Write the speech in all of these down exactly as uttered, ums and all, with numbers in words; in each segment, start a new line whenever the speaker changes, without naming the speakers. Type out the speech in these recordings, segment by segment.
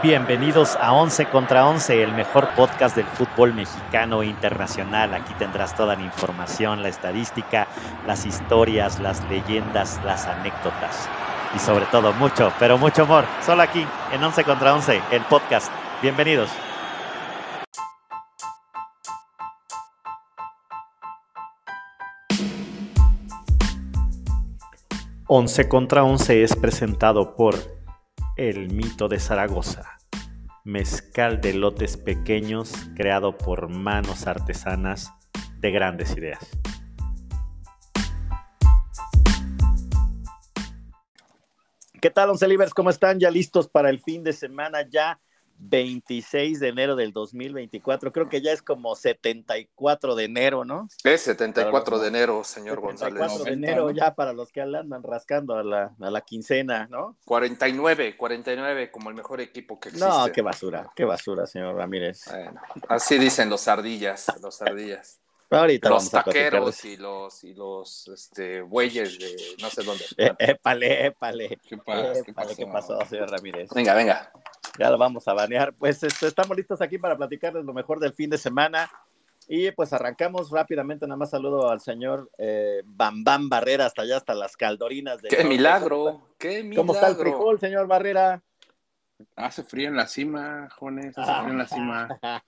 Bienvenidos a once contra once, el mejor podcast del fútbol mexicano e internacional. Aquí tendrás toda la información, la estadística, las historias, las leyendas, las anécdotas y sobre todo mucho, pero mucho amor. Solo aquí en once contra once, el podcast. Bienvenidos. once contra once es presentado por El Mito de Zaragoza, mezcal de lotes pequeños creado por manos artesanas de grandes ideas. ¿Qué tal, once Livers? ¿Cómo están? ¿Ya listos para el fin de semana? Ya veintiséis de enero del dos mil veinticuatro. Creo que ya es como setenta y cuatro de enero, ¿no?
Es setenta y cuatro de enero, señor
setenta y cuatro
González.
de enero ya para los que le andan rascando a la, a la quincena, ¿no?
cuarenta y nueve, cuarenta y nueve como el mejor equipo que existe.
No, qué basura, qué basura, señor Ramírez.
Bueno, así dicen los ardillas, los ardillas.
Ahorita
los
vamos a
taqueros y los y los este bueyes de no sé dónde.
Eh, épale, épale.
¿Qué pasa?
Épale, ¿qué pasó? ¿Qué pasó, señor Ramírez?
Venga, venga.
Ya lo vamos a banear. Pues este, estamos listos aquí para platicarles lo mejor del fin de semana. Y pues arrancamos rápidamente. Nada más saludo al señor eh, Bam Bam Barrera, hasta allá, hasta las Caldorinas. De
¡Qué milagro! ¡Qué milagro!
¿Cómo está el frijol, señor Barrera?
Hace frío en la cima, jóvenes, hace frío en la cima.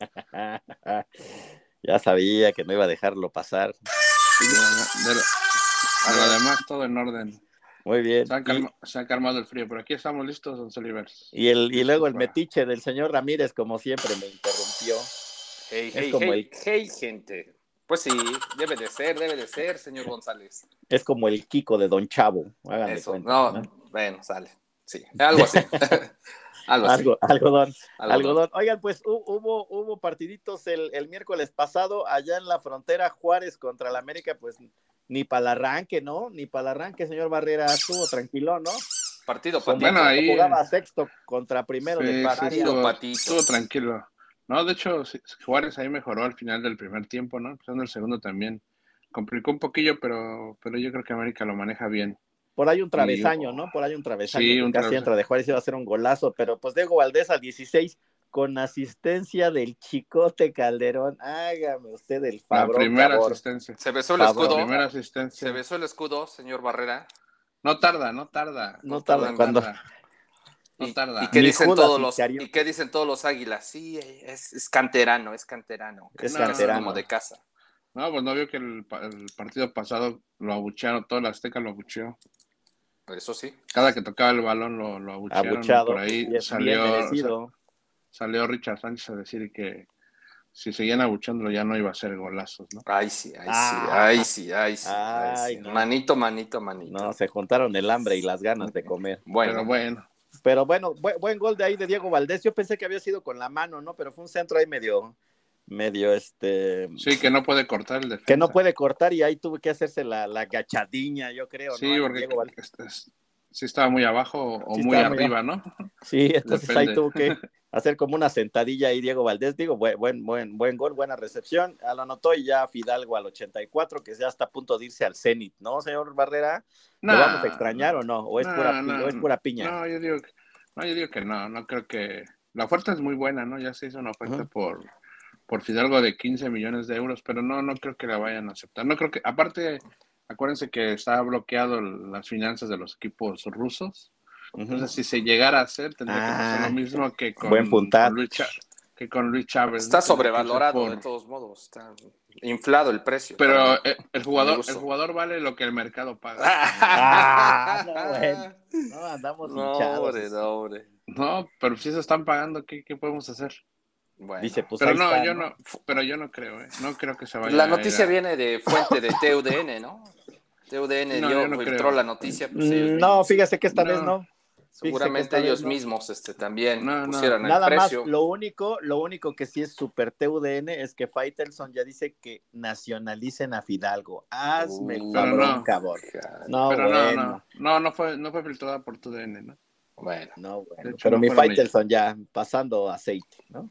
Ya sabía que no iba a dejarlo pasar.
De, de, de, de lo demás, todo en orden.
Muy bien.
Se ha, calma, y, se ha calmado el frío, pero aquí estamos listos, once Livers.
Y, el, y luego el metiche del señor Ramírez, como siempre, me interrumpió.
Hey,
es
hey,
como
hey,
el...
hey, gente. Pues sí, debe de ser, debe de ser, señor González.
Es como el Kiko de Don Chavo. Háganle
Eso,
cuenta,
no,
¿no?
Bueno, sale. Sí, algo así. Algo así.
Algo, algodón,
algodón.
algodón. Oigan, pues hubo, hubo partiditos el, el miércoles pasado allá en la frontera. Juárez contra la América, pues ni para el arranque, ¿no? Ni para el arranque, señor Barrera, estuvo tranquilo, ¿no?
Partido patito.
Bueno, ahí
jugaba sexto contra primero
sí,
de partido.
Sí, estuvo, patito. Estuvo tranquilo. No, de hecho, Juárez ahí mejoró al final del primer tiempo, ¿no? Empezando el segundo también. Complicó un poquillo, pero, pero yo creo que América lo maneja bien.
Por ahí un travesaño, ¿no? Por ahí un travesaño
sí,
que
un
casi
travesaño.
entra de Juárez, iba a ser un golazo, pero pues Diego Valdés al dieciséis con asistencia del Chicote Calderón. Hágame usted el favor.
La primera
favor.
asistencia.
Se besó el
favor.
escudo.
La primera asistencia.
Se besó el escudo, señor Barrera.
No tarda, no tarda.
No, no tarda, tarda cuando...
No
y,
tarda.
¿Y qué, dicen
Judas
todos los,
Iscariote.
¿Y qué dicen todos los águilas? Sí, es, es canterano, es canterano.
Es
no,
canterano.
Como de casa.
No, pues no vio que el, el partido pasado lo abuchearon, toda la Azteca lo abucheó.
Por eso sí.
Cada que tocaba el balón lo, lo abuchearon.
Abuchado,
por ahí
bien,
salió,
bien merecido.
Salió Richard Sánchez a decir que si seguían abuchándolo ya no iba a hacer golazos, ¿no?
Ay, sí, ay,
ah,
sí, ay, sí, ay, sí.
Ay,
ay, sí.
no.
Manito, manito, manito.
No, se juntaron el hambre y las ganas de comer.
Bueno. Pero bueno.
Pero bueno, buen, buen gol de ahí de Diego Valdés. Yo pensé que había sido con la mano, ¿no? Pero fue un centro ahí medio, medio este...
Sí, que no puede cortar el defensa.
Que no puede cortar y ahí tuvo que hacerse la, la gachadiña, yo creo,
sí,
¿no?
Porque
Diego Valdés.
Este es, sí estaba muy abajo o
sí
muy arriba, muy... ¿no?
Sí, entonces Depende. Ahí tuvo que hacer como una sentadilla ahí Diego Valdés. Digo, buen, buen, buen, buen gol, buena recepción. Lo anotó y ya Fidalgo al ochenta y cuatro, que ya está a punto de irse al Zenit, ¿no, señor Barrera? ¿Lo nah, vamos a extrañar o no? ¿O es, nah, pura, nah, ¿o es pura piña?
No, yo digo que No, yo digo que no, no creo que... La oferta es muy buena, ¿no? Ya se hizo una oferta uh-huh. por, por Fidalgo de quince millones de euros, pero no, no creo que la vayan a aceptar. No creo que... Aparte, acuérdense que está bloqueado las finanzas de los equipos rusos. Uh-huh. Entonces, si se llegara a hacer, tendría ah, que pasar lo mismo que con,
buen
con Luis Chávez. Que con Luis Chávez.
Está
¿no?
sobrevalorado por... de todos modos, está inflado el precio.
Pero el, el jugador el jugador vale lo que el mercado paga.
Ah, no, bueno. No, andamos
no,
hinchados.
Hombre, no, hombre.
No, pero si se están pagando, ¿qué, qué podemos hacer?
Bueno, dice, pues
pero no,
está,
yo
¿no?
no, pero yo no creo, ¿eh? No creo que se vaya.
La noticia
a...
viene de fuente de T U D N, ¿no? T U D N
no,
dio,
no
filtró
creo.
la noticia.
Pues no, fíjese que esta
no.
vez no.
Seguramente ellos vez, ¿no? mismos este, también
no,
pusieron
no.
el
Nada
precio.
Más, lo único, lo único que sí es super T U D N es que Faitelson ya dice que nacionalicen a Fidalgo. Hazme
uh,
el favor,
no.
cabrón. No,
pero
bueno.
no, no, no, no fue, no fue filtrada por T U D N, ¿no?
Bueno, no, bueno.
Hecho,
pero
no
mi Faitelson ya pasando aceite, ¿no?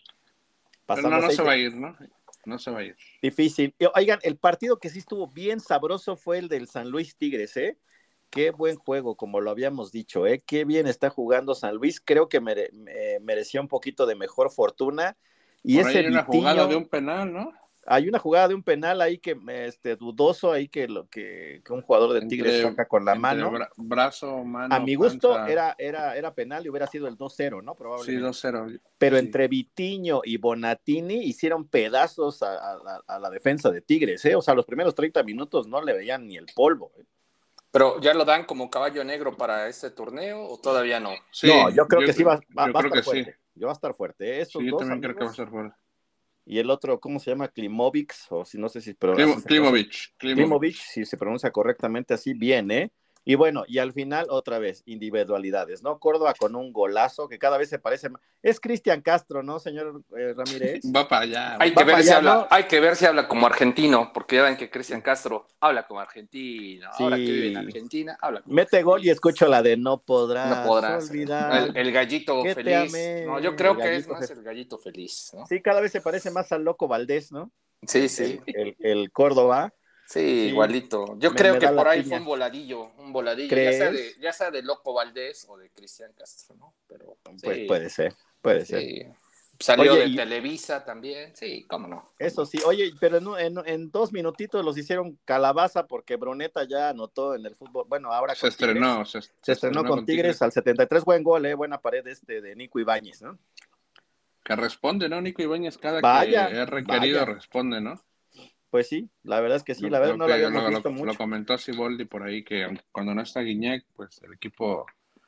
Pasando pero no, no se va a ir, ¿no? No se va a ir.
Difícil. Oigan, el partido que sí estuvo bien sabroso fue el del San Luis Tigres, ¿eh?
qué buen juego, como lo habíamos dicho, ¿eh? Qué bien está jugando San Luis. Creo que mere, me, merecía un poquito de mejor fortuna. Y
Por ahí
ese
hay una jugada
Vitiño,
de un penal, ¿no?
hay una jugada de un penal ahí que este dudoso ahí que lo que, que un jugador de Tigres
Entre,
saca con la
entre
mano.
bra- brazo,
A
mano,
mi gusto
panza.
era, era, era penal y hubiera sido el dos cero, ¿no?
Sí,
Probablemente.
dos cero.
Pero
Sí.
entre Vitiño y Bonatini hicieron pedazos a, a, a la defensa de Tigres, ¿eh? O sea, los primeros treinta minutos no le veían ni el polvo, ¿eh?
¿Pero ya lo dan como caballo negro para este torneo o todavía no?
Sí,
No, yo creo
yo,
que sí va, va,
yo
va a
creo
estar
que
fuerte.
sí.
Yo va a estar fuerte. ¿Eh? Estos
Sí, yo
dos
también
amigos,
creo que va a estar fuerte.
y el otro, ¿cómo se llama? Klimovic, o si no sé si pero
Klimo,
así se pronuncia.
Klimovic, Klimovic.
Klimovic, si se pronuncia correctamente así, bien, ¿eh? Y bueno, y al final, otra vez, individualidades, ¿no? Córdoba con un golazo que cada vez se parece más. Es Cristian Castro, ¿no, señor eh, Ramírez?
Va para allá.
Hay
Va
que,
Va para
ver si
allá,
habla,
¿no?
hay que ver si habla como argentino, porque ya ven que Cristian Castro habla como argentino. Ahora que vive en
Sí.
Argentina, habla como
Mete gol y
argentino.
escucho la de no
No
podrás
podrás.
olvidar
El, el gallito
que te
feliz. No, yo
amé. El
creo que es
gallito.
más el gallito feliz, ¿no?
Sí, cada vez se parece más al Loco Valdés, ¿no?
Sí,
El,
sí.
el, el, el Córdoba.
Sí,
Sí,
igualito. Yo
me,
creo
me
que
da
por
la
ahí fue
piña.
un voladillo, un voladillo, ya sea de,
¿Crees?
ya sea de Loco Valdés o de Cristian Castro, ¿no? Pero
Pues
sí,
puede ser, puede ser.
sí. Salió
Oye,
de
y
Televisa también, sí, cómo no. Cómo
eso
no.
sí, oye, pero en, en, en dos minutitos los hicieron calabaza porque Bruneta ya anotó en el fútbol. Bueno, ahora
Se
con Tigres.
estrenó, se,
Se
se
estrenó
estrenó
con
con
Tigres
Tigres.
al setenta y tres, buen gol, ¿eh? Buena pared este de Nico Ibáñez, ¿no?
Que responde, ¿no? Nico Ibáñez, cada
Vaya,
que es requerido
vaya.
responde, ¿no?
Pues sí, la verdad es que sí,
Lo,
la verdad
lo
no lo
que
habíamos
lo, lo,
visto
lo
mucho.
comentó Siboldi por ahí, que cuando no está Guiñac, pues el equipo,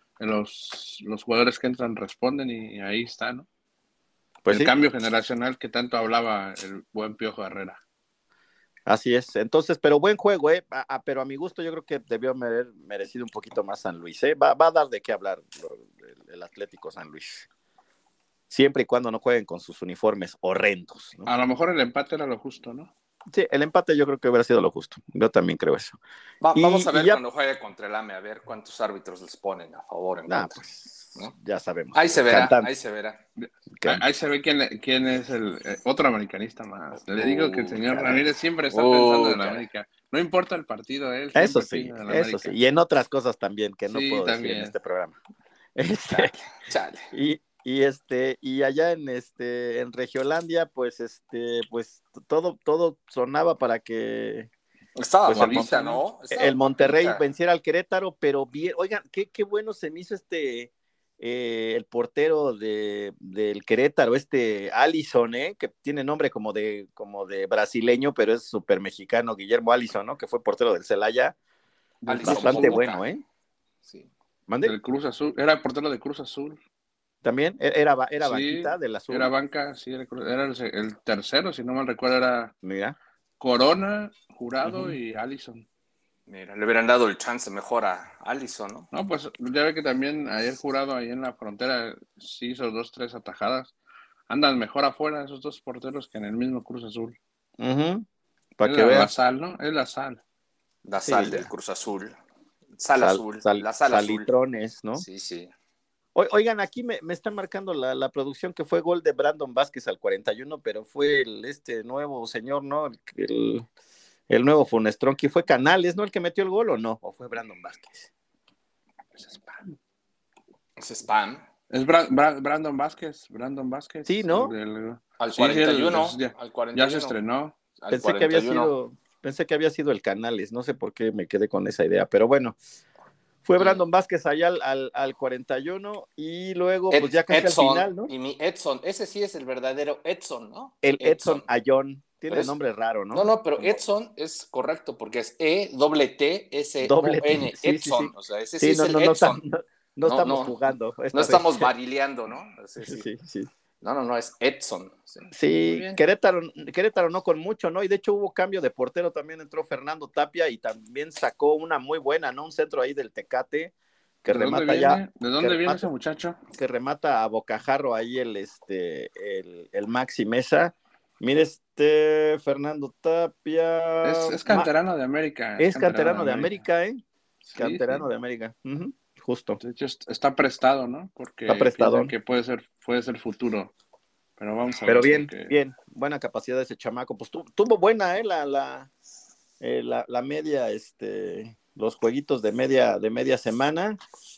los, los jugadores que entran responden y ahí está, ¿no?
Pues
El
sí,
cambio generacional que tanto hablaba el buen Piojo Herrera.
así es. Entonces, pero buen juego, ¿eh? A, a, pero a mi gusto yo creo que debió haber merecido un poquito más San Luis, ¿eh? Va, va a dar de qué hablar el, el Atlético San Luis. Siempre y cuando no jueguen con sus uniformes horrendos, ¿no?
A lo mejor el empate era lo justo, ¿no?
Sí, el empate yo creo que hubiera sido lo justo. Yo también creo eso.
Va,
y,
vamos a ver
y ya...
cuando juegue contra el AME, a ver cuántos árbitros les ponen a favor o en
nah,
contra.
pues,
¿No?
ya sabemos.
Ahí se verá,
Cantante.
ahí se verá.
Ahí, ahí se ve quién, quién es el eh, otro americanista más. Le digo que el
Uh,
señor
caray.
Ramírez siempre está
Uh,
pensando en
caray.
América. No importa el partido, él
Eso
siempre
sí,
piensa en
eso
América.
sí. Y en otras cosas también que no
Sí,
puedo decir
también.
en este programa. Este,
Chale, chale.
y, y este, y allá en este, en Regiolandia, pues este, pues todo, todo sonaba para que
Estaba
pues el,
papita,
Mon-
¿no? Estaba
el Monterrey
papita.
venciera al Querétaro, pero bien, oigan, qué, qué bueno se me hizo este eh, el portero de, del Querétaro, este Alisson, ¿eh? Que tiene nombre como de, como de brasileño, pero es súper mexicano, Guillermo Alisson, ¿no? Que fue portero del Celaya.
Del
Alisson
Cruz
Bastante
Azul.
Popoca.
bueno, ¿eh?
Sí.
¿Mande?
Del Cruz Azul. Era portero de Cruz Azul.
También era, era
Sí,
banquita del azul.
era banca, sí, era, era el, el tercero, si no mal recuerdo, era
Mira.
Corona, Jurado
Uh-huh.
y Alisson.
Mira, le hubieran dado el chance mejor a Alisson, ¿no?
No, pues ya ve que también ayer Jurado ahí en la frontera sí hizo dos, tres atajadas. Andan mejor afuera esos dos porteros que en el mismo Cruz Azul.
Uh-huh. Para
Es
que
la, la
veas.
sal, ¿no? Es la sal.
La
Sí,
sal
ya.
del Cruz Azul. Sal,
Sal,
azul.
sal,
La sal
salitrones,
azul.
¿no?
Sí, sí.
O, oigan, aquí me, me están marcando la, la producción que fue gol de Brandon Vázquez al cuarenta y uno, pero fue el, este nuevo señor, ¿no? El, el, el nuevo Funestrón, que fue Canales, ¿no? El que metió el gol, ¿o no? ¿O fue Brandon Vázquez?
Es spam.
Es spam.
Es Bra Bra Brandon Vázquez. Brandon Vázquez.
Sí, ¿no?
Del...
Al
Sí,
cuarenta y uno.
sí, el, ya,
Al cuarenta y uno.
ya se estrenó.
Al
Pensé que había
cuarenta y uno.
sido, pensé que había sido el Canales, no sé por qué me quedé con esa idea, pero bueno. Fue Brandon Vázquez allá al, al, al cuarenta y uno y luego,
Ed,
pues ya casi
Edson,
al final, ¿no?
Y mi Edson, ese sí es el verdadero Edson, ¿no?
El Edson, Edson Ayón. Tiene
es,
nombre raro, ¿no?
No, no, pero
Como...
Edson es correcto porque es E, doble T, S,
doble
O, N,
sí,
Edson.
Sí, sí.
O sea, ese
sí,
sí, sí
no,
es
no,
el
no,
Edson.
No, no, no estamos no, jugando.
Esta no estamos vez. Varileando, ¿no? Sí, sí.
sí, sí.
No, no, no, es Edson.
Sí, sí Querétaro, Querétaro no con mucho, ¿no? Y de hecho hubo cambio de portero, también entró Fernando Tapia y también sacó una muy buena, ¿no? Un centro ahí del Tecate. Que
¿De
remata
dónde viene?
ya,
¿De dónde viene
remata,
ese muchacho?
Que remata a bocajarro ahí el, este, el, el Maxi Mesa. Mire, este Fernando Tapia.
Es, es canterano de América.
Es, es canterano, canterano de América, de América ¿eh?
Sí,
canterano
sí.
de América. Uh-huh. Justo.
De hecho, está prestado, ¿no? Porque
está prestado.
que puede ser, puede ser futuro. Pero vamos a
Pero
ver.
bien,
porque...
bien. Buena capacidad de ese chamaco. Pues tu, tuvo buena, ¿eh? La, la, eh, la, la media, este. los jueguitos de media, de media semana.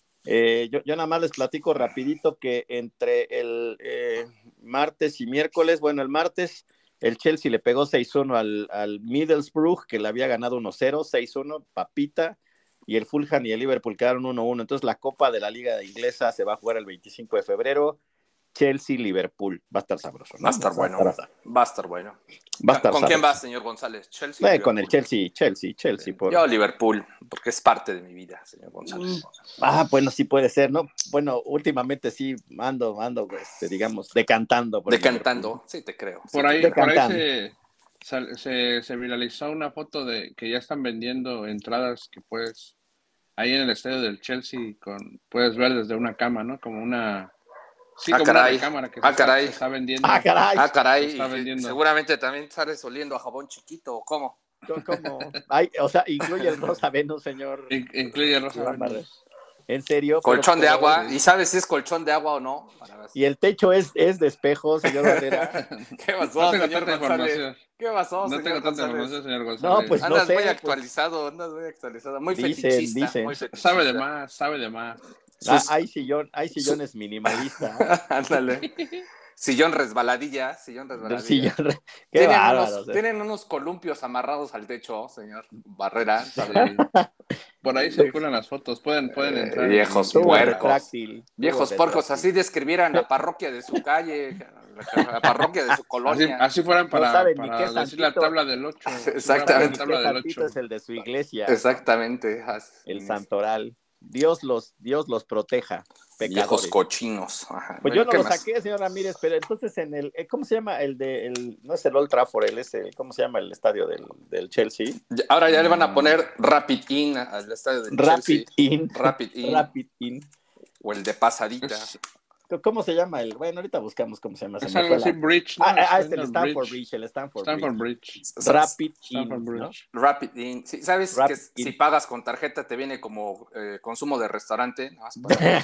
Eh, yo, yo nada más les platico rapidito que entre el eh, martes y miércoles, bueno, el martes el Chelsea le pegó seis uno al, al Middlesbrough, que le había ganado uno cero, seis uno, papita, y el Fulham y el Liverpool quedaron uno uno. Entonces la Copa de la Liga Inglesa se va a jugar el veinticinco de febrero. Chelsea-Liverpool. Va a estar sabroso, ¿no?
Va a estar bueno. Va a estar bueno.
Va a estar
¿Con
sabroso.
quién vas, señor González? ¿Chelsea?
Eh, con el Chelsea, Chelsea, Chelsea. Por...
Yo Liverpool, porque es parte de mi vida, señor González.
Ah, bueno, sí puede ser, ¿no? Bueno, últimamente sí ando, ando, este, digamos, decantando. Por
Decantando, sí te creo.
Por
sí
ahí,
te
por ahí se, se, se viralizó una foto de que ya están vendiendo entradas que puedes, ahí en el estadio del Chelsea, con puedes ver desde una cama, ¿no? Como una... Sí,
ah,
como
caray.
una cámara que
ah,
se,
caray.
Está, se está vendiendo.
Ah, caray.
Ah, caray.
Se está vendiendo.
Seguramente también sales oliendo a jabón chiquito, ¿o cómo?
¿Cómo? Ay, o sea, incluye el Rosa Venus, señor.
In, incluye el Rosa Venus.
¿En serio?
Colchón
pero,
de
pero,
agua. ¿Y sabes si es colchón de agua o no?
Y el techo es, es de espejo, señor Barrera.
¿Qué pasó,
no tengo
señor
tanta
González?
información.
¿Qué pasó,
no
señor
tengo tanta
González?
información, señor González.
No, pues
andas
no sé,
muy
pues...
actualizado, andas muy actualizado. Muy
dicen,
fetichista.
Dicen.
Muy fetichista.
Sabe de más, sabe de más.
Ah, hay, sillón, hay sillones minimalistas.
Ándale. Sillón resbaladilla, sillón resbaladilla.
Sillón re... Qué
¿Tienen,
bárbaro,
unos,
o sea.
tienen unos columpios amarrados al techo, señor Barrera.
¿Sabe? Por ahí circulan las fotos, pueden, pueden entrar.
Eh, viejos
en...
puercos.
Tuvo
Viejos
tuvo
puercos, así describieran la parroquia de su calle, la parroquia de su colonia.
Así, así fueran para,
no
para
decir
santito. La tabla del ocho.
Exactamente.
Si la tabla del ocho.
Es el de su iglesia.
Exactamente.
El santoral. Dios los, Dios los proteja. Pecadores.
Viejos cochinos. Ajá.
Pues
bueno,
yo no lo
más?
saqué, señor Ramírez, pero entonces en el, ¿cómo se llama? El de, el, no es el Old Trafford, el ese, ¿cómo se llama el estadio del, del Chelsea?
Ahora ya le van a poner Rapid In al estadio del
Rapid
Chelsea.
In.
Rapid In.
Rapid In.
O el de Pasadita.
Es...
¿Cómo se llama el? Bueno, ahorita buscamos cómo se llama.
Es algo así, Bridge, ¿no?
Ah, ah, es el Stanford Bridge. Bridge, el Stanford,
Stanford
Bridge.
Bridge.
Rapid
Stanford
In,
Bridge.
¿no?
Rapid In. Sí, ¿sabes
Rapid
que
in.
si pagas con tarjeta te viene como eh, consumo de restaurante? No, para...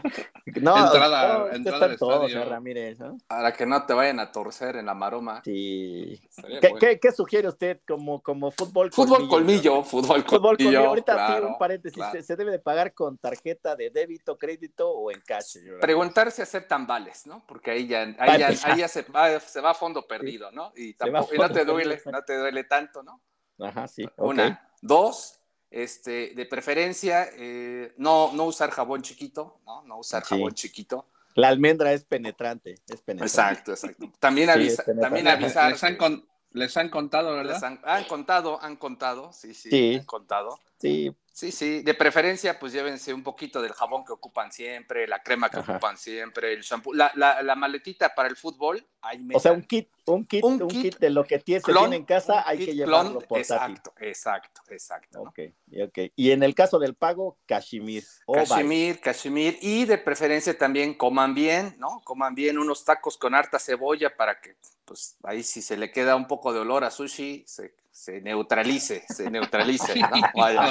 no,
entrada,
no,
entrada
están todos, señor Ramírez, ¿no?
Para que no te vayan a torcer en la maroma.
Sí. ¿Qué, ¿qué, ¿Qué sugiere usted como, como fútbol
colmillo? Fútbol colmillo, ¿no? fútbol colmillo. Fútbol colmillo.
Ahorita
claro,
sí, un paréntesis.
Claro.
¿Se, ¿Se debe de pagar con tarjeta de débito, crédito o en cash?
Preguntar si aceptan vales, ¿no? Porque ahí ya, ahí ya, ahí ya se, va, se va a fondo perdido, ¿no? Y, tampoco, y no te duele, perdido. no te duele tanto, ¿no?
Ajá, sí.
Una.
Okay.
Dos, este, de preferencia, eh, no, no usar jabón chiquito, ¿no? No usar sí. jabón chiquito.
La almendra es penetrante, es penetrante.
Exacto, exacto. También, avisa, sí, también avisar.
Les han, con, les han contado, ¿verdad?
Les han, han contado, han contado, sí, sí, sí, han contado.
Sí.
Sí, sí, de preferencia, pues llévense un poquito del jabón que ocupan siempre, la crema que Ajá. ocupan siempre, el shampoo, la, la, la maletita para el fútbol, ahí metan.
O sea, un kit, un kit, un, un kit, kit de lo que tiene, clon, se tiene en casa, hay que llevarlo
portátil. Exacto, exacto, exacto. ¿no?
Okay, okay. Y en el caso del pago, cashmere.
Cashmere, cashmere, y de preferencia también coman bien, ¿no? Coman bien unos tacos con harta cebolla para que, pues, ahí si se le queda un poco de olor a sushi, se... se neutralice, se neutralice, ¿no? Vaya.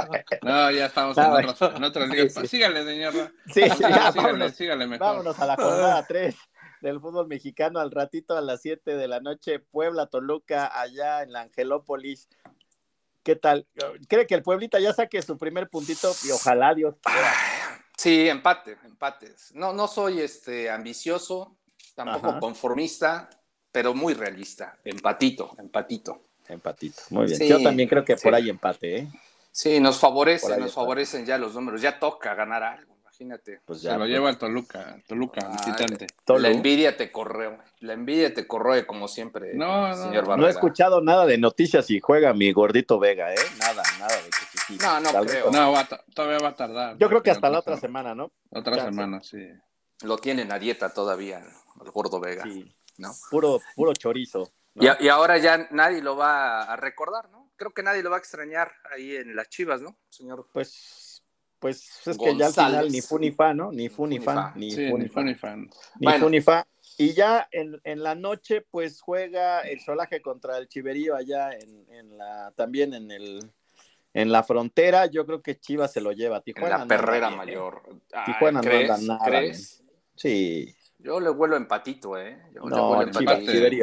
No, ya estamos no, en, otros, en otras ligas. Sí, sí. Sígale, señor.
Sí, sí, ya,
sígale,
vámonos,
sígale mejor.
Vámonos a la jornada tres del fútbol mexicano al ratito a las siete de la noche, Puebla, Toluca, allá en la Angelópolis. ¿Qué tal? ¿Cree que el Pueblita ya saque su primer puntito? Y ojalá Dios quiera.
Sí, empate, empates. No, no soy este ambicioso, tampoco Ajá. conformista, pero muy realista. Empatito, empatito.
Empatito, muy bien. Sí, yo también creo que sí. por ahí empate, ¿eh?
Sí, nos favorece, nos empate. favorecen ya los números. Ya toca ganar algo, imagínate.
Pues ya, Se lo pues. lleva el Toluca, Toluca, ah, visitante.
La envidia te corroe, la envidia te corroe como siempre,
no, no,
señor Barrera.
No he escuchado nada de noticias y juega mi gordito Vega, ¿eh? Nada, nada de que sí.
No, no
Tal
creo.
No, va, todavía va a tardar.
Yo creo que hasta la otra semana, ¿no?
Otra Chance. semana, sí.
Lo tienen a dieta todavía, el gordo Vega. Sí. ¿No?
Puro, puro chorizo.
¿No? Y, y ahora ya nadie lo va a recordar, ¿no? Creo que nadie lo va a extrañar ahí en las Chivas, ¿no, señor?
Pues, pues es González. Que ya al final ni fu ni fa, ¿no? Ni fu ni fa.
Ni fu ni fa. Ni
fu ni fa. Y ya en, en la noche, pues juega el Solaje contra el Chiverío allá en, en la, también en el, en la frontera. Yo creo que Chivas se lo lleva. Tijuana
en la perrera
no
mayor.
¿eh? Tijuana
¿crees?
no anda nada.
¿Crees?
Bien. Sí.
Yo le vuelo empatito, ¿eh? Yo
no,
le vuelo
Chivas, Chiverío.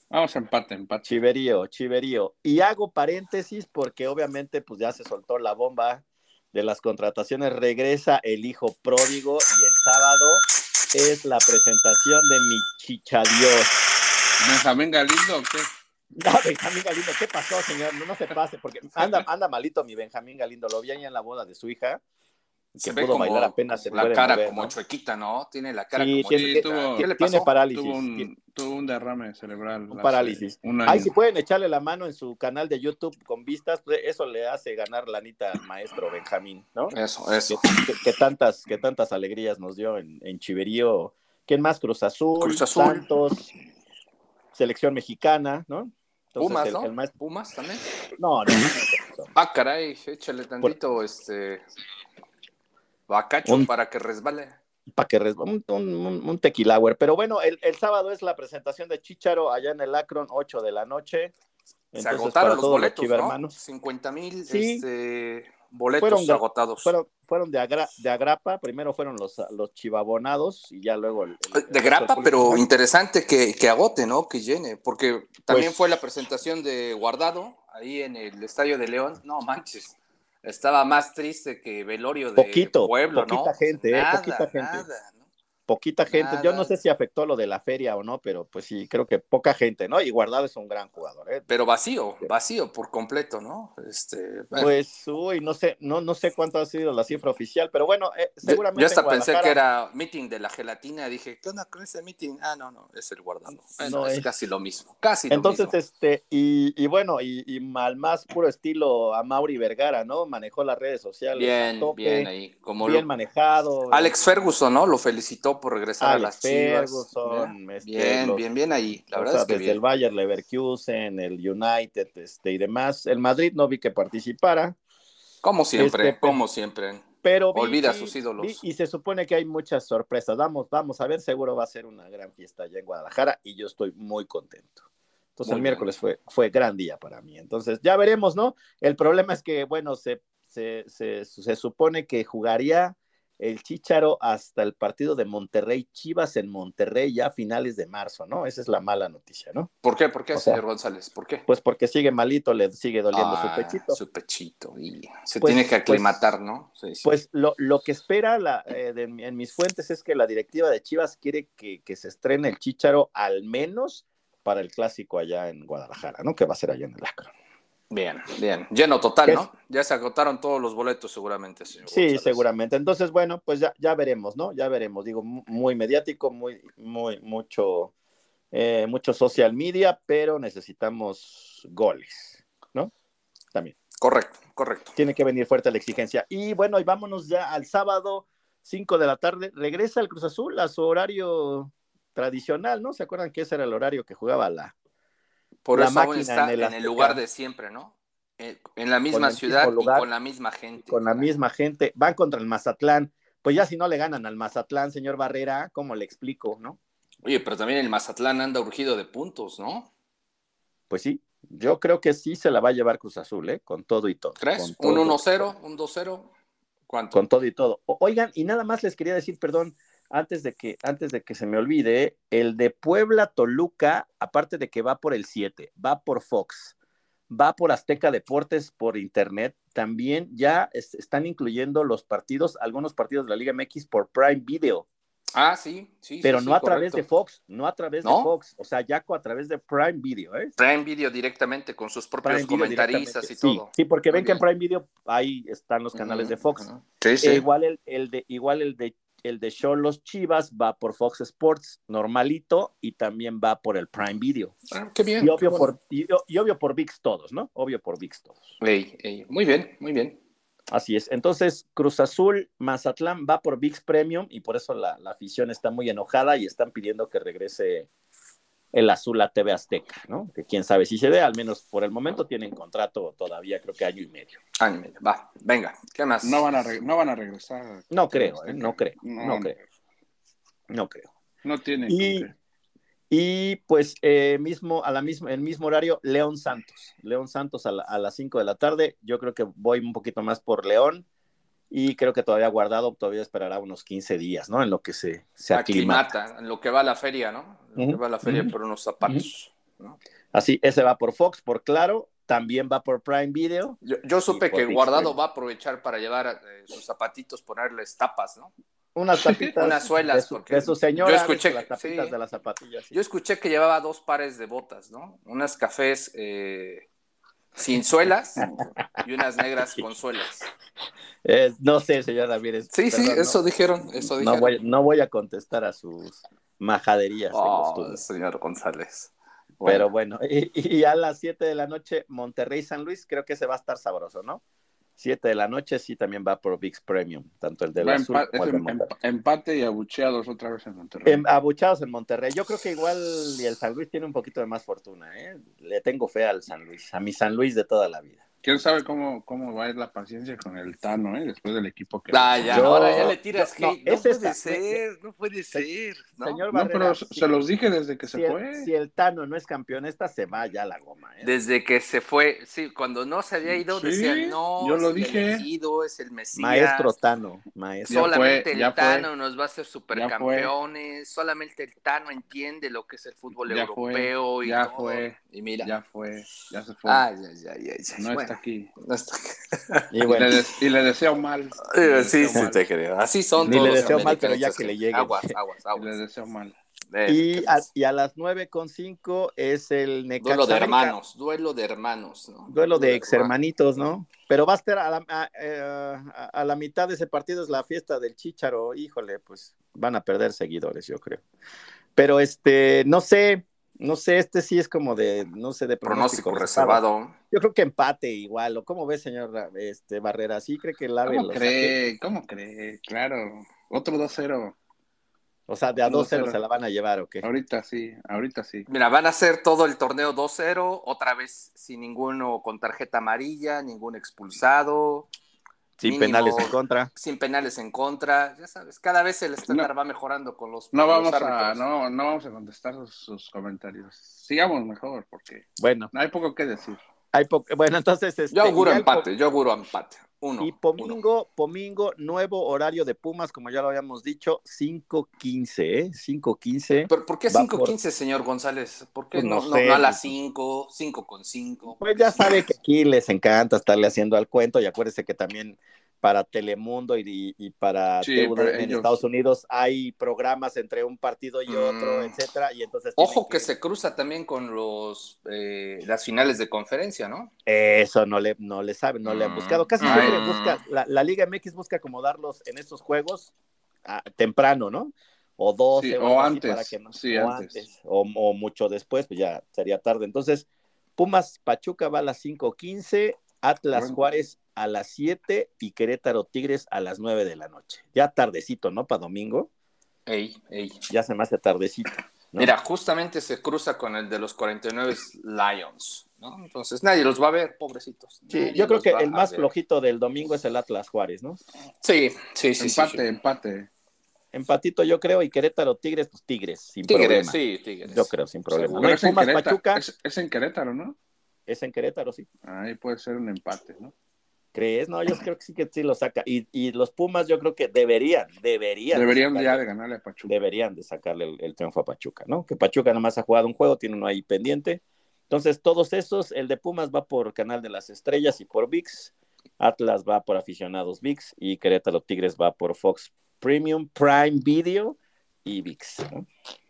Vamos a empate, empate.
Chiverío, chiverío. Y hago paréntesis porque obviamente pues ya se soltó la bomba de las contrataciones. Regresa el hijo pródigo y el sábado es la presentación de mi chichadios.
¿Benjamín Galindo o qué?
No, Benjamín Galindo, ¿qué pasó, señor? No, no se pase, porque anda, anda malito mi Benjamín Galindo. Lo vi ahí en la boda de su hija, que
Se
pudo
ve como
bailar apenas, se
la
puede
cara
mover,
como
¿no?
chuequita, ¿no? Tiene la cara
Sí,
como
tiene,
Sí,
chuequita.
tuvo,
¿Qué le
tiene
pasó?
parálisis.
tuvo, un, tuvo un derrame cerebral.
Un
hace
parálisis.
Un
Ahí
año.
si pueden echarle la mano en su canal de YouTube con vistas, pues eso le hace ganar lanita al maestro Benjamín, ¿no?
Eso, eso.
Que, que, que tantas, que tantas alegrías nos dio en, en Chiverío. ¿Quién más? Cruz Azul,
Cruz Azul.
Santos, selección mexicana, ¿no? Entonces,
Pumas,
el,
¿no?
el maestro...
Pumas también.
No, no, no.
Ah, caray, échale tantito, Por... este... bacacho un... para que resbale.
Para que resbale, un, un, un tequilauer. Pero bueno, el, el sábado es la presentación de Chícharo allá en el Akron, ocho de la noche.
Entonces, se agotaron los boletos, los ¿no? cincuenta mil
sí,
este, boletos
fueron,
agotados.
Fueron, fueron de, agra, de agrapa, primero fueron los, los chivabonados y ya luego... El, el,
de
el
grapa, pero interesante que, que agote, ¿no? Que llene, porque también pues, fue la presentación de Guardado ahí en el Estadio de León. No manches, estaba más triste que velorio de
poquito,
pueblo,
poquita
¿no?
gente,
Nada,
eh, poquita gente.
Nada, ¿no?
Poquita gente, nada. Yo no sé si afectó lo de la feria o no, pero pues sí, creo que poca gente, ¿no? Y Guardado es un gran jugador, ¿eh?
Pero vacío, vacío por completo, ¿no? Este,
bueno. Pues, uy, no sé, no, no sé cuánto ha sido la cifra oficial, pero bueno, eh, seguramente.
Yo, yo hasta pensé que era meeting de la gelatina, dije, ¿qué onda con ese meeting? Ah, no, no, es el Guardado. Bueno, no es, es casi lo mismo, casi
Entonces,
lo mismo.
este, y, y bueno, y, y al más puro estilo a Mauri Vergara, ¿no? Manejó las redes sociales.
Bien,
a tope,
bien ahí. Como
bien
lo...
manejado.
Alex Ferguson, ¿no? Lo felicitó por regresar
Alex
a las Chivas.
Ferguson, este,
bien,
los,
bien, bien ahí. La
o
verdad
sea,
es que
desde
bien.
el Bayer Leverkusen, el United, este, y demás. El Madrid no vi que participara.
Como siempre,
este,
como siempre.
Pero vi,
olvida a
vi,
sus ídolos.
Vi, y se supone que hay muchas sorpresas. Vamos, vamos a ver, seguro va a ser una gran fiesta allá en Guadalajara y yo estoy muy contento. Entonces muy el miércoles fue, fue gran día para mí. Entonces ya veremos, ¿no? El problema es que, bueno, se, se, se, se supone que jugaría el Chícharo hasta el partido de Monterrey Chivas en Monterrey ya a finales de marzo, ¿no? Esa es la mala noticia, ¿no?
¿Por qué? ¿Por qué,
o
señor
sea,
González? ¿Por qué?
Pues porque sigue malito, le sigue doliendo
ah,
su pechito.
Su pechito, y se
pues,
tiene que aclimatar,
pues,
¿no? Sí, sí.
Pues lo, lo que espera la, eh, de, en mis fuentes es que la directiva de Chivas quiere que, que se estrene el Chícharo al menos para el clásico allá en Guadalajara, ¿no? Que va a ser allá en el Akron.
Bien, bien. Lleno total, ¿no? Ya se agotaron todos los boletos seguramente, señor
Sí,
González.
seguramente. Entonces, bueno, pues ya, ya veremos, ¿no? Ya veremos. Digo, muy mediático, muy, muy, mucho, eh, mucho social media, pero necesitamos goles, ¿no? También.
Correcto, correcto.
Tiene que venir fuerte la exigencia. Y bueno, y vámonos ya al sábado, cinco de la tarde. Regresa el Cruz Azul a su horario tradicional, ¿no? ¿Se acuerdan que ese era el horario que jugaba la
Por
la
eso
máquina
aún está
en el,
en el lugar de siempre, ¿no? En la misma ciudad y con la misma gente.
Con la misma gente. Van contra el Mazatlán. Pues ya si no le ganan al Mazatlán, señor Barrera, ¿cómo le explico, no?
Oye, pero también el Mazatlán anda urgido de puntos, ¿no?
Pues sí, yo creo que sí se la va a llevar Cruz Azul, ¿eh? Con todo y todo.
¿Crees?
Con
¿Un uno cero? ¿Un dos cero? ¿Cuánto?
Con todo y todo. O, oigan, y nada más les quería decir, perdón, antes de que, antes de que se me olvide, el de Puebla Toluca, aparte de que va por el siete, va por Fox, va por Azteca Deportes por internet, también ya es, están incluyendo los partidos, algunos partidos de la Liga M X por Prime Video.
Ah, sí, sí.
Pero
sí,
no
sí,
a través
correcto.
de Fox, no a través
¿No?
de Fox, o sea, ya a través de Prime Video, ¿eh?
Prime Video directamente con sus propios comentaristas y
sí,
todo.
Sí, porque
Muy
ven
bien.
que en Prime Video ahí están los canales
uh-huh,
de Fox.
Uh-huh. Sí, sí.
E igual el, el de igual el de el de Xolos Chivas va por Fox Sports normalito y también va por el Prime Video.
Ah, qué bien.
Y obvio,
qué bueno.
por, y, y obvio por V I X todos, ¿no? Obvio por V I X todos.
Ey, ey. Muy bien, muy bien.
Así es. Entonces, Cruz Azul, Mazatlán va por V I X Premium y por eso la, la afición está muy enojada y están pidiendo que regrese el azul a T V Azteca, ¿no? Que quién sabe si se dé, al menos por el momento tienen contrato todavía, creo que año y medio.
Año y medio, va, venga, ¿qué más?
No van a, re- no van a regresar.
No creo, ¿eh? no creo, no, no creo. No creo.
No tienen
y,
con qué.
Y pues eh, mismo, a la misma, el mismo horario, León Santos. León Santos a, la, a las cinco de la tarde. Yo creo que voy un poquito más por León. Y creo que todavía Guardado todavía esperará unos quince días, ¿no? En lo que se, se aclimata.
aclimata. En lo que va a la feria, ¿no? En lo uh-huh. que va a la feria uh-huh. por unos zapatos. ¿no?
Así, ese va por Fox, por Claro, también va por Prime Video.
Yo, yo supe que
ViX
Guardado
Premium.
va a aprovechar para llevar eh, sus zapatitos, ponerles tapas, ¿no?
Unas tapitas
Unas suelas,
de su,
porque
de su
yo
señora,
escuché
las
que,
tapitas
sí,
de las zapatillas. Sí.
yo escuché que llevaba dos pares de botas, ¿no? Unas cafés eh, sin suelas y unas negras con suelas.
Eh, no sé, señor Ramírez,
Sí, sí,
perdón,
eso
no,
dijeron, eso
no,
dijeron.
voy, no voy a contestar a sus majaderías de
Oh,
costumbre.
señor González.
Pero
Bueno,
bueno, y, y a las siete de la noche, Monterrey-San Luis, creo que ese va a estar sabroso, ¿no? siete de la noche sí también va por ViX Premium, tanto el del
Va
azul
empa-
como
es
el de
em-
Monterrey.
empa- empate y abucheados otra vez en Monterrey.
Em, abuchados en Monterrey. Yo creo que igual y el San Luis tiene un poquito de más fortuna, ¿eh? Le tengo fe al San Luis, a mi San Luis de toda la vida.
¿Quién sabe cómo, cómo va a ir la paciencia con el Tano, eh? Después del equipo que
ah,
dejó.
ya, ahora ya
Yo,
le
yo
tiras
no,
hate. No
es
puede
esta. Me- me-
ser, no puede
se-
ser, ¿no?
señor
No, pero
Barrera,
se
si,
los dije desde que se
si el,
fue.
si el Tano no es campeón, esta se va ya a la goma, ¿eh?
Desde que se fue, sí, cuando no se había ido, decían,
Sí,
no,
yo
es
lo
el
dije.
elegido, es el
Maestro
Mesías.
Tano, maestro.
Ya fue,
Solamente
ya
el
fue,
Tano nos va a hacer
ya fue,
supercampeones, solamente el Tano entiende lo que es el fútbol
ya fue,
europeo y
ya
todo.
fue,
Y mira,
ya fue, ya se fue.
ay, ay, ay, ay, ay,
No
bueno,
está aquí.
no está
Y
Y
bueno,
le, des- y le deseo mal. Y le
Eh, sí,
deseo
sí,
mal.
te creo. Así son
Y
ni
le
le
todos los
deseo,
deseo mal, pero ya
americanistas.
que le
Que...
lleguen.
Aguas, aguas,
y le
aguas.
deseo mal.
Eh,
Y
¿qué
a,
más?
y a las nueve con cinco es el
Duelo de
Necaxa América.
hermanos, duelo de hermanos, ¿no?
Duelo de ex
hermanos.
hermanitos, ¿no? Pero va a estar a la, a, eh, a, a la mitad de ese partido es la fiesta del Chícharo. Híjole, pues van a perder seguidores, yo creo. Pero este, no sé, no sé, este sí es como de, no sé, de pronóstico,
Pronóstico
reservado.
reservado.
Yo creo que empate igual, ¿o cómo ve, señor este, Barrera? ¿Sí cree que el AVE
¿Cómo
lo saque?
cree? ¿Cómo cree? Claro. Otro dos cero.
O sea, de a
Otro
dos cero
dos cero.
se la van a llevar, ¿o qué?
Ahorita sí, ahorita sí.
Mira, van a hacer todo el torneo dos cero, otra vez sin ninguno con tarjeta amarilla, ningún expulsado.
Sin
mínimo,
penales en contra.
Sin penales en contra, ya sabes, cada vez el estándar
No,
va mejorando con los,
no
los
vamos
árbitros.
a, no, no vamos a contestar sus, sus comentarios. Sigamos mejor, porque
Bueno,
no hay poco que decir.
hay po bueno, entonces este.
Yo auguro
y ya
empate, yo auguro empate. Uno.
Y Pomingo, Pomingo, nuevo horario de Pumas, como ya lo habíamos dicho, cinco quince, ¿eh? cinco quince.
¿Pero por qué
Va
cinco quince,
por-
señor González? ¿Por qué
Pues no
no, no,
sé,
no a las
pues-
cinco, cinco con cinco?
Pues ya sabe que aquí les encanta estarle haciendo al cuento, y acuérdese que también para Telemundo y, y para
Sí,
T V
para
N en
ellos.
Estados Unidos hay programas entre un partido y otro,
Mm.
etcétera, y entonces
Ojo
tienen
que se cruza también con los eh, las finales de conferencia, ¿no?
Eso no le, no le sabe, no le han buscado. Casi
Mm.
siempre
Mm.
busca, la, la Liga M X busca acomodarlos en estos juegos ah, temprano, ¿no? O doce
Sí,
o
o
algo así
antes,
para que no.
sí,
o
antes.
antes. O, o mucho después, pues ya sería tarde. Entonces, Pumas Pachuca va a las cinco quince, Atlas
Bueno.
Juárez a las siete y Querétaro Tigres a las nueve de la noche. Ya tardecito, ¿no? Para domingo.
Ey, ey.
Ya se me hace tardecito, ¿no?
Mira, justamente se cruza con el de los cuarenta y nueve Lions, ¿no? Entonces nadie los va a ver, pobrecitos.
Sí,
Nadie
yo creo
los
que
va
el
a
más
ver.
flojito del domingo es el Atlas Juárez, ¿no?
Sí, sí, sí.
Empate,
sí, sí.
empate.
Empatito yo creo, y Querétaro Tigres, pues Tigres, sin
Tigres,
problema.
sí, Tigres.
Yo creo, sin problema.
Seguro.
No,
Pero
y
es en
Pumas
Querétaro,
Pachuca
es, es en Querétaro, ¿no?
es en Querétaro, sí.
Ahí puede ser un empate, ¿no?
¿Crees? No, yo creo que sí que sí lo saca. Y, y los Pumas yo creo que deberían, deberían.
Deberían
de
ya
sacarle,
de ganarle a Pachuca.
deberían de sacarle el, el triunfo a Pachuca, ¿no? Que Pachuca nada más ha jugado un juego, tiene uno ahí pendiente. Entonces, todos esos, el de Pumas va por Canal de las Estrellas y por ViX, Atlas va por Aficionados ViX y Querétaro Tigres va por Fox Premium, Prime Video y ViX, ¿no?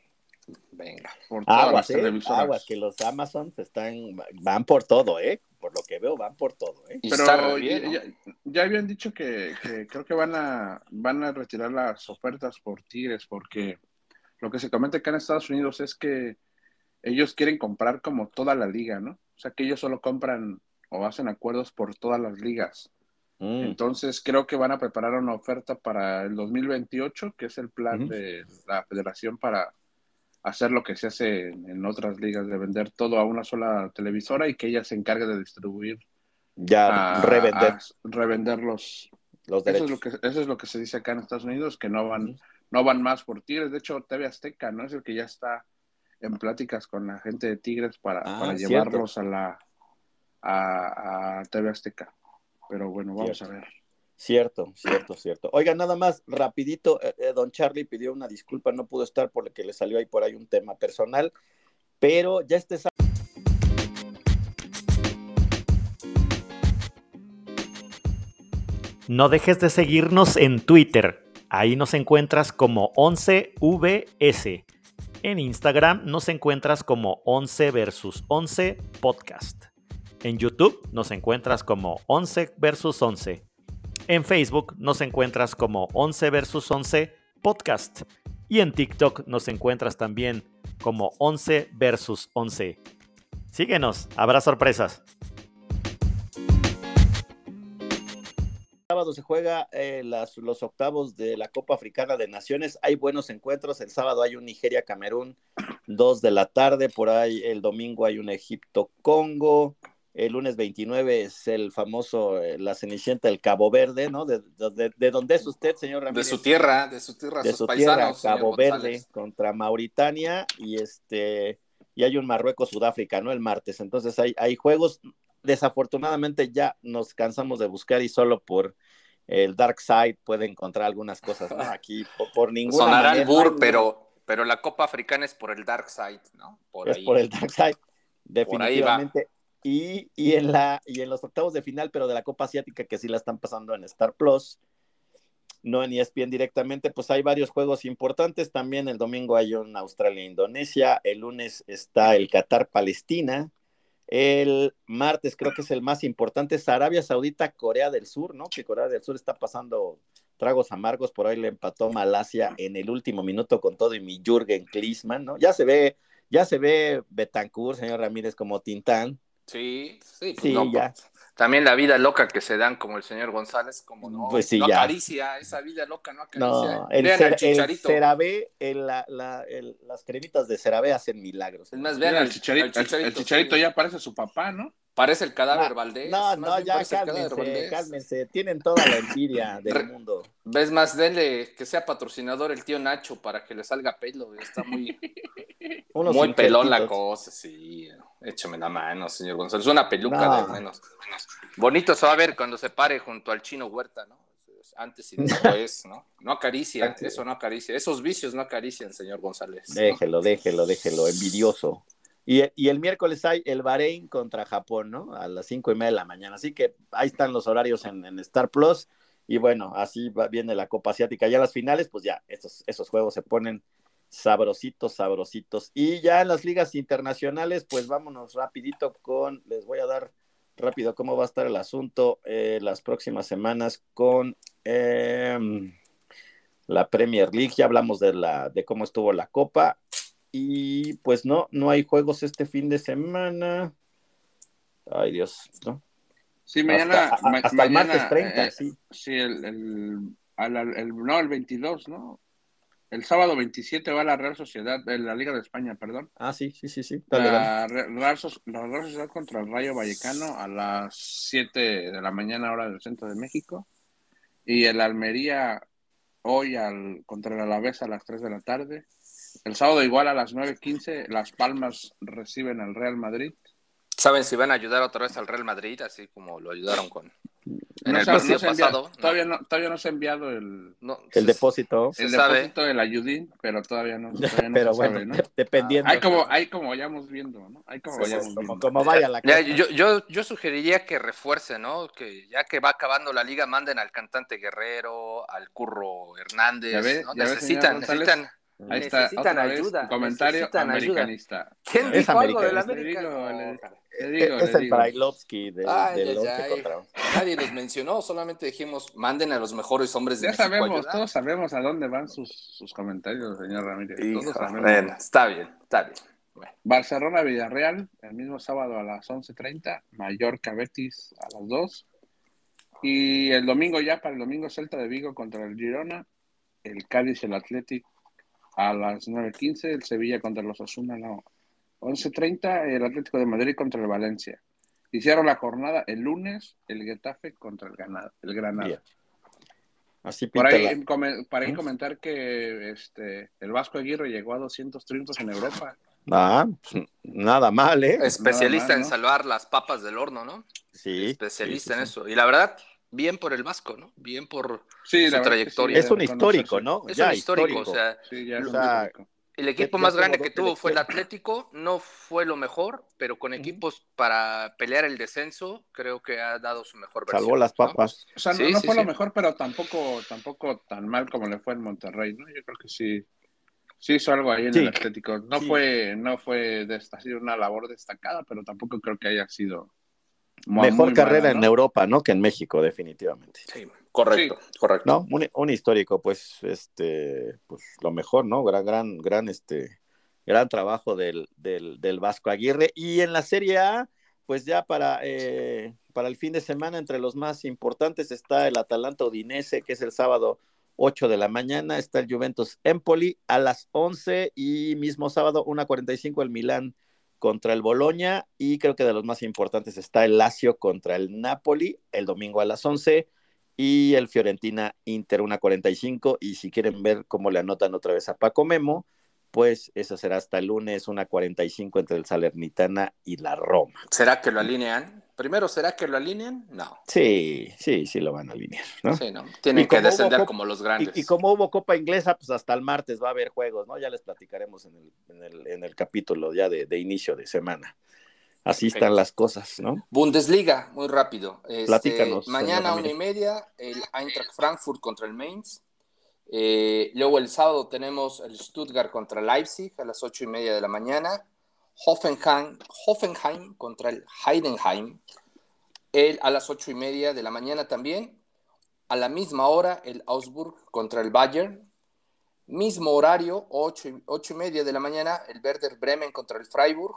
Venga.
Por todas
Aguas,
las
¿eh?
televisoras.
Aguas, que los Amazons están, van por todo, ¿eh? Por lo que veo, van por todo, ¿eh?
Y está
Pero
re bien, ¿no?
ya, ya habían dicho que, que creo que van a, van a retirar las ofertas por Tigres, porque lo que se comenta acá en Estados Unidos es que ellos quieren comprar como toda la liga, ¿no? O sea, que ellos solo compran o hacen acuerdos por todas las ligas.
Mm.
Entonces creo que van a preparar una oferta para el dos mil veintiocho, que es el plan
Ujú.
de la federación para hacer lo que se hace en, en otras ligas, de vender todo a una sola televisora y que ella se encargue de distribuir,
Ya
a,
revender
a revender los...
los
Eso es,
derechos.
lo que, eso es lo que se dice acá en Estados Unidos, que no van,
Ujú.
no van más por Tigres. De hecho, T V Azteca, ¿no? Es el que ya está en pláticas con la gente de Tigres para,
Ah,
para
cierto.
llevarlos a la a, a T V Azteca. Pero bueno, vamos
Cierto.
a ver.
Cierto, cierto, cierto. Oiga, nada más, rapidito, eh, eh, don Charlie pidió una disculpa, no pudo estar porque le salió ahí por ahí un tema personal. pero ya este sábado.
No dejes de seguirnos en Twitter. Ahí nos encuentras como once V S. En Instagram nos encuentras como once versus once podcast. En YouTube nos encuentras como once versus once. En Facebook nos encuentras como once versus once podcast. Y en TikTok nos encuentras también como once versus once. Síguenos, habrá sorpresas.
Sábado se juega eh, las, los octavos de la Copa Africana de Naciones. Hay buenos encuentros. El sábado hay un Nigeria-Camerún, dos de la tarde. Por ahí el domingo hay un Egipto-Congo. El lunes veintinueve es el famoso, eh, la Cenicienta del Cabo Verde, ¿no? ¿De, de, de dónde es usted, señor Ramírez?
De su tierra, de su tierra,
de
sus
su
paisanos,
tierra, Cabo
señor
Verde
González.
contra Mauritania y este y hay un Marruecos-Sudáfrica, ¿no? El martes. Entonces hay, hay juegos. Desafortunadamente ya nos cansamos de buscar y solo por el Dark Side puede encontrar algunas cosas, ¿no? Aquí por, por ninguna
Sonará
manera.
el Bur,
no hay,
pero, pero la Copa Africana es por el Dark Side, ¿no? Por
es
ahí.
por el Dark Side,
Por ahí va.
definitivamente. Y, y, en la, y en los octavos de final, pero de la Copa Asiática, que sí la están pasando en Star Plus, no en E S P N directamente, pues hay varios juegos importantes. También el domingo hay un Australia-Indonesia, el lunes está el Qatar-Palestina. El martes creo que es el más importante, es Arabia Saudita, Corea del Sur, ¿no? Que Corea del Sur está pasando tragos amargos, por ahí le empató Malasia en el último minuto con todo y mi Jürgen Klinsmann, ¿no? Ya se ve, ya se ve Betancourt, señor Ramírez, como Tintán.
Sí, sí, pues
Sí,
no,
ya.
pues, también la vida loca que se dan como el señor González, como no,
Pues sí,
no
ya.
acaricia, esa vida loca no acaricia.
No, el,
Vean
cer,
al
el
Chicharito.
CeraVe, el, la, la, el, las cremitas de CeraVe hacen milagros.
Es más, vean
Mira,
al
el chicharito,
al Chicharito,
el, el chicharito
sí.
ya parece su papá, ¿no?
Parece el cadáver
No,
Valdés.
no,
más
no,
bien
ya
parece el cadáver
cálmense,
Valdés.
cálmense. Tienen toda la envidia del
Re-
mundo.
Ves más, denle que sea patrocinador el tío Nacho para que le salga pelo. Está muy,
Unos
muy pelón la
injertitos.
cosa, sí. Échame la mano, señor González. Una peluca
No.
de menos. Bonito se va a ver cuando se pare junto al Chino Huerta, ¿no? Antes y después, ¿no? No acaricia, eso no acaricia. Esos vicios no acarician, señor González. ¿no?
Déjelo, déjelo, déjelo, envidioso. Y, y el miércoles hay el Bahrein contra Japón, ¿no? A las cinco y media de la mañana. Así que ahí están los horarios en, en Star Plus. Y bueno, así va, viene la Copa Asiática. Ya las finales, pues ya, esos, esos juegos se ponen sabrositos, sabrositos. Y ya en las ligas internacionales, pues vámonos rapidito con, les voy a dar rápido cómo va a estar el asunto eh, las próximas semanas con eh, la Premier League. Ya hablamos de, la, de cómo estuvo la Copa. Y pues no, no hay juegos este fin de semana. Ay, Dios, ¿no?
Sí, mañana.
Hasta,
ma-
hasta
mañana,
el martes treinta,
eh,
sí.
Sí, el, el, al- al- el- no, el veintidós, ¿no? El sábado veintisiete va la Real Sociedad, eh, la Liga de España, perdón.
Ah, sí, sí, sí, sí. Dale, dale.
La, Re- Real, So- la Real Sociedad contra el Rayo Vallecano a las siete de la mañana, hora del centro de México. Y el Almería hoy al, contra el Alavés a las tres de la tarde. El sábado igual a las nueve quince, Las Palmas reciben al Real Madrid.
¿Saben si van a ayudar otra vez al Real Madrid, así como lo ayudaron con en
No
el
se ha- no
partido
se ha enviado-
pasado?
todavía, no, todavía no se ha enviado el,
No,
El
se-
depósito.
se
el
sabe.
depósito del Ayudín, pero todavía no, todavía no
Pero
se
bueno,
sabe, ¿no?
de- dependiendo.
Hay como, hay como vayamos viendo, ¿no? Hay como
Sí,
vayamos
sí,
como,
viendo.
como vaya la
Ya,
cosa.
yo, yo, yo sugeriría que refuerce, ¿no? Que ya que va acabando la liga, manden al cantante Guerrero, al Curro Hernández,
Ya ve,
¿no?
ya ve,
necesitan,
señor González.
necesitan.
Ahí está,
necesitan
otra vez,
ayuda,
un comentario
necesitan ayuda.
americanista.
¿Quién
Es
dijo algo del
americanista.
América?
Le digo,
No,
le- le digo,
Es
le
el
digo.
Brailovsky del,
Ay,
del
ay,
once
ay.
contra once.
Nadie los mencionó, solamente dijimos, manden a los mejores hombres de
Ya
México a
sabemos,
ayudar.
todos sabemos a dónde van sus, sus comentarios, señor Ramírez.
Hijo,
Todos sabemos.
bueno, está bien, está bien. Bueno.
Barcelona-Villarreal, el mismo sábado a las once treinta. Mallorca-Betis a las dos. Y el domingo ya, para el domingo, Celta de Vigo contra el Girona. El Cádiz, el Athletic a las nueve quince. El Sevilla contra los Osasuna a las once treinta. El Atlético de Madrid contra el Valencia. Hicieron la jornada el lunes, el Getafe contra el Granada. El Granada.
Bien. Así
Por
pinta
ahí,
la-
come- para ahí
¿Mm?
comentar que este, el Vasco Aguirre llegó a doscientos triunfos en Europa.
Ah, pues, nada mal, ¿eh?
Especialista
Nada mal,
en
¿no?
salvar las papas del horno, ¿no?
Sí.
Especialista
sí, sí,
en
sí.
eso. Y la verdad, bien por el Vasco, ¿no? Bien por
Sí,
su
la verdad que sí,
trayectoria.
Es un
de
histórico,
reconocerse.
¿no?
Es
ya
un histórico,
histórico.
o sea,
Sí, ya es
O
un
sea,
histórico.
El equipo
Ya-
más
ya
grande
tuvo
que
dos
tuvo fue el
selecciones.
Atlético, no fue lo mejor, pero con equipos para pelear el descenso, creo que ha dado su mejor
Salvó
versión,
las
¿no?
papas.
O sea, no,
Sí,
no
sí,
fue lo
sí.
mejor, pero tampoco, tampoco tan mal como le fue en Monterrey, ¿no? Yo creo que sí, sí hizo algo ahí en el
Sí,
Atlético. No
sí.
fue, no fue de esta, ha sido una labor destacada, pero tampoco creo que haya sido mu-
Mejor
muy mala,
carrera en
¿no?
Europa, ¿no? Que en México, definitivamente.
Sí,
Sí,
correcto, correcto.
No, un, un histórico, pues, este, pues lo mejor, ¿no? Gran, gran, gran, este, gran trabajo del, del, del Vasco Aguirre. Y en la Serie A, pues ya para, eh, para el fin de semana, entre los más importantes está el Atalanta Udinese, que es el sábado ocho de la mañana, está el Juventus Empoli a las once y mismo sábado una cuarenta y cinco el Milán contra el Boloña, y creo que de los más importantes está el Lazio contra el Napoli el domingo a las once, y el Fiorentina Inter una cuarenta y cinco, y si quieren ver cómo le anotan otra vez a Paco Memo, pues eso será hasta el lunes una cuarenta y cinco entre el Salernitana y la Roma.
¿Será que lo alinean? Primero, ¿será que lo alinean? No.
Sí, sí, sí lo van a alinear, ¿no?
Sí, no.
Y
Tienen que
como hubo
descender
Copa,
como los
y, y
grandes.
como hubo Copa Inglesa, pues hasta el martes va a haber juegos, ¿no? Ya les platicaremos en el, en el, en el capítulo ya de, de inicio de semana. Así están
Perfecto.
las cosas, ¿no?
Bundesliga, muy rápido. Este,
Platícanos, señor
mañana a una y
Ramírez.
media, el Eintracht Frankfurt contra el Mainz. Eh, luego el sábado tenemos el Stuttgart contra Leipzig a las ocho y media de la mañana. Hoffenheim, Hoffenheim contra el Heidenheim el, a las ocho y media de la mañana también. A la misma hora, el Augsburg contra el Bayern. Mismo horario, ocho y, ocho y media de la mañana, el Werder Bremen contra el Freiburg.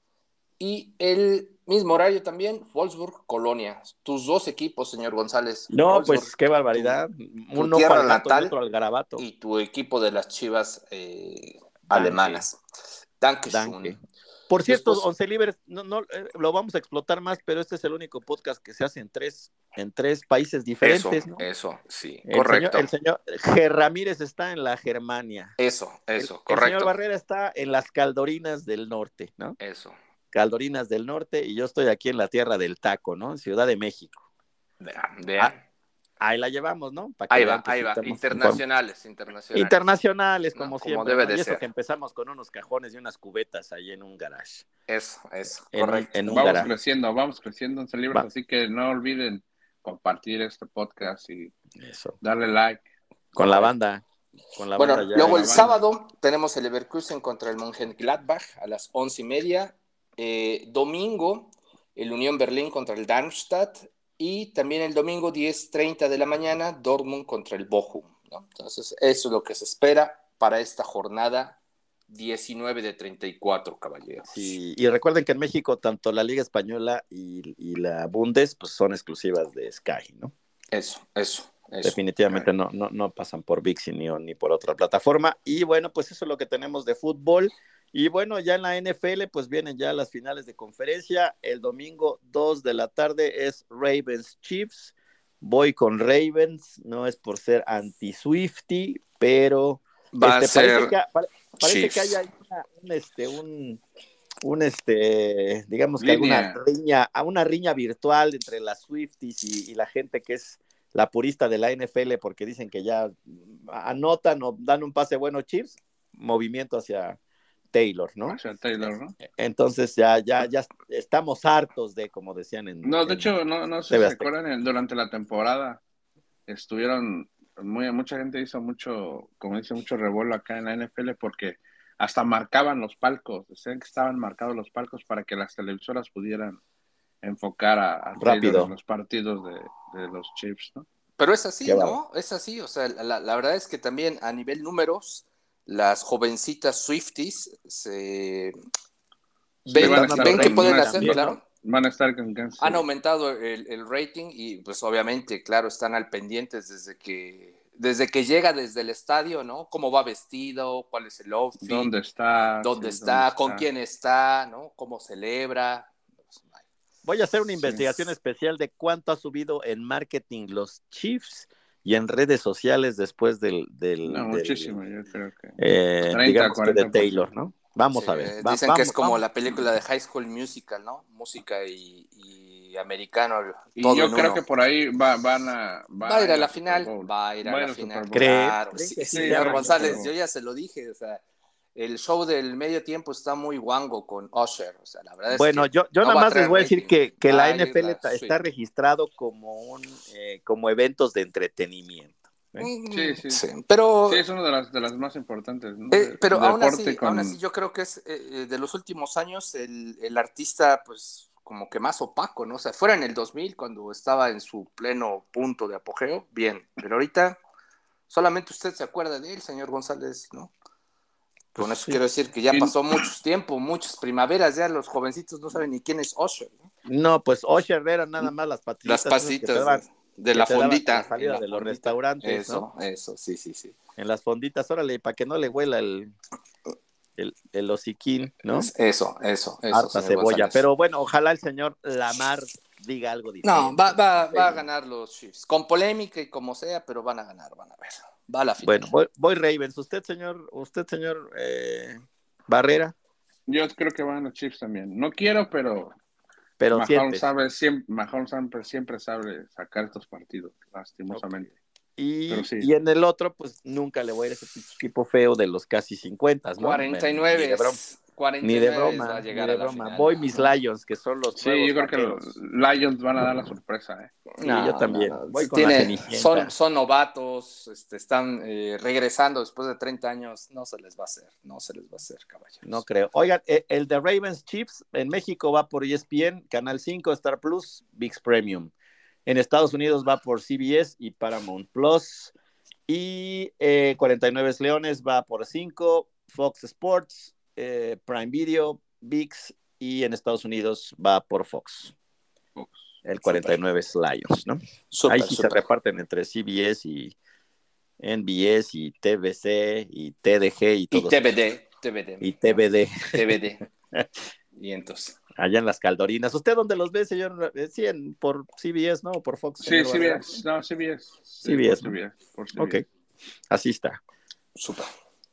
Y el mismo horario también, Wolfsburg-Colonia. Tus dos equipos, señor González.
No,
Wolfsburg,
pues qué barbaridad.
tu, tu
Un ojo
tierra
al gato y
natal
otro al garabato.
y tu equipo de las Chivas eh,
Danke.
alemanas. Dankeschön.
Danke. Por cierto,
Después,
Once Libres, no, no, eh, lo vamos a explotar más, pero este es el único podcast que se hace en tres, en tres países diferentes,
eso,
¿no?
eso, sí,
El
correcto.
señor, el señor G. Ramírez está en la Germania.
Eso,
El,
eso,
el
correcto.
señor Barrera está en las Caldorinas del Norte, ¿no?
Eso.
Caldorinas del Norte, y yo estoy aquí en la tierra del taco, ¿no? En Ciudad de México.
Vean, vean.
Ah, ahí la llevamos, ¿no? Para que
Ahí
vean
va,
que
ahí
sí
va.
estamos
Internacionales, internacionales.
internacionales, como
¿no?
siempre,
Como debe
¿no?
de
Y eso
ser.
que empezamos con unos cajones y unas cubetas ahí en un garage.
Eso, eso,
En un,
correcto.
en un
Vamos
garage.
creciendo, vamos creciendo en libros,
Va.
así que no olviden compartir este podcast y
Eso.
darle like.
Con la
Correcto.
banda. Con la
Bueno,
banda ya.
luego
Con
el
la banda.
sábado tenemos el Leverkusen contra el Mönchengladbach a las once y media. Eh, domingo, el Unión Berlín contra el Darmstadt. Y también el domingo, diez treinta de la mañana, Dortmund contra el Bochum, ¿no? Entonces, eso es lo que se espera para esta jornada diecinueve de treinta y cuatro, caballeros.
Sí, y recuerden que en México tanto la Liga Española y, y la Bundes pues son exclusivas de Sky, ¿no?
Eso, eso. Eso.
Definitivamente no, no, no pasan por ViX ni, ni por otra plataforma. Y bueno, pues eso es lo que tenemos de fútbol. Y bueno, ya en la N F L, pues vienen ya las finales de conferencia. El domingo, dos de la tarde, es Ravens Chiefs. Voy con Ravens, no es por ser anti-Swifty, pero
Va
este,
a ser
parece, que, pare, parece que
Chiefs.
hay una, un, este, un, un este, digamos que
Línea.
alguna riña, una riña virtual entre las Swifties y, y la gente que es la purista de la N F L, porque dicen que ya anotan o dan un pase bueno Chiefs, movimiento hacia Taylor, ¿no?
Hacia Taylor, ¿no?
Entonces ya, ya, ya estamos hartos de, como decían en...
No, de
en
hecho, no, no sé si se acuerdan, durante la temporada estuvieron, muy, mucha gente hizo mucho, como dice, mucho revuelo acá en la N F L porque hasta marcaban los palcos, decían que estaban marcados los palcos para que las televisoras pudieran enfocar a, a Taylor en los partidos de, de los Chiefs, ¿no?
Pero es así, ¿no? Es así, o sea, la, la verdad es que también a nivel números, las jovencitas Swifties se
Sí,
ven,
van a estar
ven que
con
pueden
una-
hacer,
también,
claro.
Van a estar con Kansas City.
Han aumentado el, el rating y pues obviamente, claro, están al pendientes desde que desde que llega desde el estadio, ¿no? Cómo va vestido, cuál es el outfit,
¿Dónde está?
dónde
Sí,
está,
dónde
con
está.
quién está, ¿no? Cómo celebra.
Voy a hacer una
Sí.
investigación especial de cuánto ha subido en marketing los Chiefs y en redes sociales después del... del,
No,
del
muchísimo, yo creo que.
eh,
treinta,
digamos que de
cuarenta por ciento.
Taylor, ¿no? Vamos
Sí,
a ver. Va,
dicen
vamos,
que es como
vamos.
la película de High School Musical, ¿no? Música y, y americano,
Y
todo
yo
en
creo
uno.
que por ahí va, van a,
Va a ir a la
Super
final,
Bowl.
va a ir a
Va
la
al Super
final,
Bowl.
¿Creen?
claro.
¿Creen
Sí,
que sí
Sí,
sea
señor
va al
mañana?
Super
González,
Bowl.
yo ya se lo dije, o sea, el show del medio tiempo está muy guango con Usher. O sea, la verdad es
bueno,
que
yo, yo
no
nada
va a
más les
traer
voy a decir
rating.
que, que
Va
la
a
N F L
ir la
ta-
suite.
está registrado como un eh, como eventos de entretenimiento. ¿eh?
Mm,
Sí, sí.
sí, pero,
Sí, es una de las, de las más importantes, ¿no?
eh,
De,
pero
de
aún
deporte
así,
con...
aún así yo creo que es eh, de los últimos años el, el artista, pues, como que más opaco, ¿no? O sea, fuera en el dos mil, cuando estaba en su pleno punto de apogeo, bien, pero ahorita solamente usted se acuerda de él, señor González, ¿no? Con
Pues
eso
sí.
quiero decir que ya
Y-
pasó mucho tiempo, muchas primaveras, ya los jovencitos no saben ni quién es Usher, ¿no?
No, pues Usher era nada más las
Las
patillitas esas que te
pasitas
daban,
de, de
que
la
te daban a la
fondita, en
salida
la
de los
fondita.
restaurantes, ¿no?
Eso, eso, sí, sí, sí.
En las fonditas, órale, para que no le huela el, el, el hociquín, ¿no?
Es- Eso, eso, eso,
Harta
señor
cebolla.
González.
Pero bueno, ojalá el señor Lamar diga algo
No,
diferente.
va, va, va a ganar los Chiefs, con polémica y como sea, pero van a ganar, van a ver. Va a la final.
Bueno, voy, voy Ravens. Usted, señor, usted, señor eh, Barrera,
Yo creo que van los Chiefs también. No quiero, pero
pero
Mahomes
sientes.
sabe, siempre, Mahomes siempre, siempre sabe sacar estos partidos, lastimosamente.
Y,
Pero sí.
y en el otro, pues nunca le voy a ir a ese pinche equipo feo de los casi cincuenta, ¿no?
cuarenta y
Bueno,
nueve,
ni de broma.
cuarenta
Ni
y
de
nueve va
broma,
a
ni
llegar
de
a la
broma.
final.
Voy mis Lions, que son los
Sí,
nuevos
yo creo que
vaqueros.
los Lions van a dar la sorpresa, ¿eh?
Sí, yo también.
No, no,
Voy con
tiene-
la Cenicienta.
son, son novatos, este, están eh, regresando después de treinta años, no se les va a hacer, no se les va a hacer, caballeros.
No creo. Oigan, eh, el de Ravens Chiefs en México va por E S P N, Canal cinco, Star Plus, ViX Premium. En Estados Unidos va por C B S y Paramount Plus. Y eh, cuarenta y nueve Leones va por cinco, Fox Sports, eh, Prime Video, ViX, y en Estados Unidos va por Fox. El cuarenta y nueve Lions, ¿no?
Súper,
Ahí sí
súper.
se reparten entre C B S y N B S y T V C y T D G y
Y
todos.
T V D, T V D.
Y T V D.
T V D. Y entonces.
Allá en las Caldorinas. ¿Usted dónde los ve, señor? Eh, Sí, en, por C B S, ¿no? O por Fox.
Sí,
señor Barrera.
C B S, no, C B S. Sí,
C B S,
por
¿no?
C B S, por C B S.
Ok, así está.
Súper.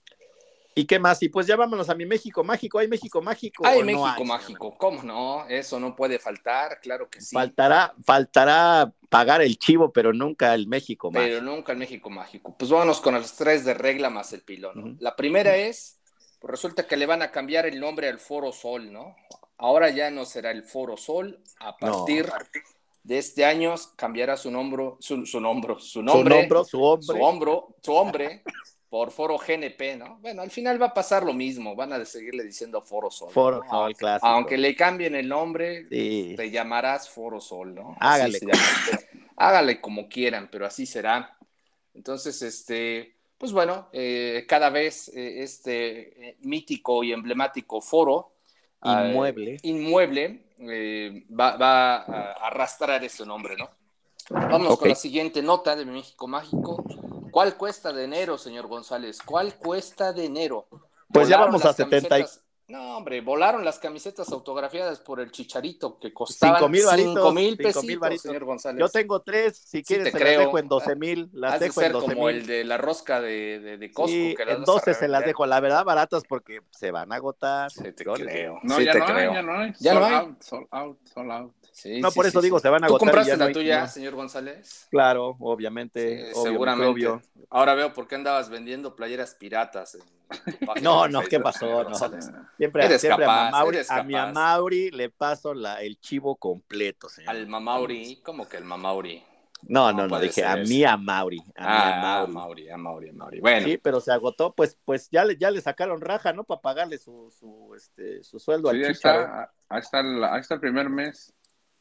¿Y qué más? Y pues ya vámonos a mi México mágico. ¿Hay México mágico
Hay
o no
México
hay, señor
mágico, ¿cómo no? Eso no puede faltar, claro que sí.
Faltará, faltará pagar el chivo, pero nunca el México
Pero
mágico.
nunca el México mágico. Pues vámonos con las tres de regla más el pilón, ¿no?
Ujú.
La primera es, pues resulta que le van a cambiar el nombre al Foro Sol, ¿no? Ahora ya no será el Foro Sol, a partir
No.
de este año cambiará su nombre, su, su nombre, su
Su
nombre,
hombro, su hombre.
su hombro, su hombre, por Foro G N P, ¿no? Bueno, al final va a pasar lo mismo, van a seguirle diciendo Foro Sol.
Foro
¿no?
Sol, clásico.
Aunque le cambien el nombre,
Sí.
te llamarás Foro Sol, ¿no?
Hágale.
Así se llama. Hágale como quieran, pero así será. Entonces, este, pues bueno, eh, cada vez eh, este eh, mítico y emblemático foro
Inmueble.
eh, inmueble eh, va, va a arrastrar ese nombre, ¿no? Vamos
Ok.
con la siguiente nota de México Mágico. ¿Cuál cuesta de enero, señor González? ¿Cuál cuesta de enero?
Pues ya
Volaron
vamos a
las
setenta y-
camisetas- No, hombre, volaron las camisetas autografiadas por el Chicharito que costaban
Cinco mil varitos.
cinco mil
cinco mil
pesitos,
varitos.
señor González.
Yo tengo tres, si
Sí
quieres
te
se
creo.
las dejo en doce mil, las
Has de
dejo en
ser
doce
como el
mil.
de la rosca de, de, de Costco,
Sí,
que las
en
vas a
doce se las
revender.
dejo, la verdad baratas porque se van a agotar.
Sí te
Yo les
creo.
digo.
No,
sí
ya
te
no
creo.
hay, ya no hay.
Ya
sold
no hay.
out, sold out, sold out.
Sí,
No,
sí,
por
sí,
eso digo,
sí.
se van a
¿Tú
agotar y
compraste
ya no
la
hay-
tuya,
no.
señor González?
Claro,
Sí,
obviamente, obvio,
seguramente.
microbio.
Ahora veo por qué andabas vendiendo playeras piratas en tu página
No,
de
no, ¿qué
Facebook,
pasó?
señor
No.
González.
Siempre,
Eres
siempre a,
capaz,
Mamauri,
eres
a mi
capaz.
Amauri le paso la, el chivo completo, señor.
Al Mamauri, ¿cómo que el Mamauri?
No,
No
no, no,
puede
dije
ser
a
eso.
mi Amauri, a mi
Ah,
Amauri.
Mauri, a Mauri, a Mauri. Bueno,
Sí, pero se agotó, pues, pues ya le, ya le sacaron raja, ¿no? Para pagarle su, su, este, su sueldo
Sí,
al
ahí
Chícharo.
está, ahí está, el, ahí está el primer mes.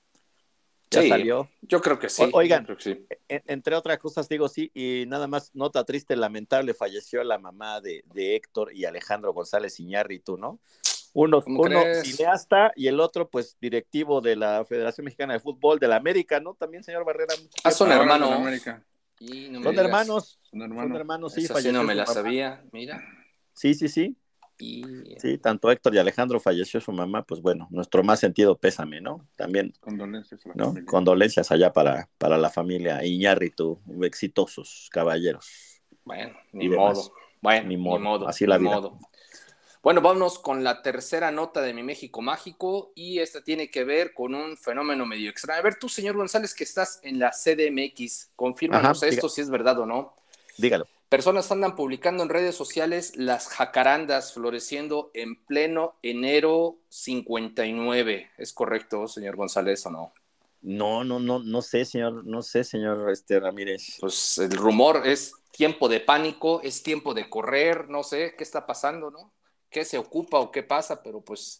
Ya
sí,
salió.
yo creo que sí.
O- oigan,
yo creo que sí.
En- entre otras cosas, digo sí, y nada más, nota triste, lamentable, falleció la mamá de, de Héctor y Alejandro González Iñárritu, ¿no? Uno,
¿Cómo
uno
crees?
cineasta y el otro, pues, directivo de la Federación Mexicana de Fútbol de la América, ¿no? También, señor Barrera. mucho
Ah,
tiempo.
son
Ahora
hermanos.
de la América.
Y no me
Son
digas.
hermanos,
Son
son
hermanos.
hermanos, sí,
Esa sí
falleció
no me
su
la
mamá.
sabía, mira.
Sí, sí, sí,
Y
sí, tanto Héctor y Alejandro falleció su mamá, pues bueno, nuestro más sentido pésame, ¿no? También,
Condolencias a la
¿no?
familia.
Condolencias allá para, para la familia Iñárritu, exitosos caballeros.
bueno,
Y
ni
demás.
modo. Bueno,
Ni
ni
modo,
modo.
así la
ni
vida.
modo. Bueno, vámonos con la tercera nota de mi México Mágico y esta tiene que ver con un fenómeno medio extraño. A ver, tú, señor González, que estás en la C D M X, confírmanos
Ajá,
esto
diga-
si es verdad o no.
Dígalo.
personas andan publicando en redes sociales las jacarandas floreciendo en pleno enero cincuenta y nueve. ¿Es correcto, señor González, o no?
No, no, no, no sé, señor, no sé, señor este, Ramírez.
Pues el rumor es tiempo de pánico, es tiempo de correr, no sé qué está pasando, ¿no? ¿Qué se ocupa o qué pasa? Pero pues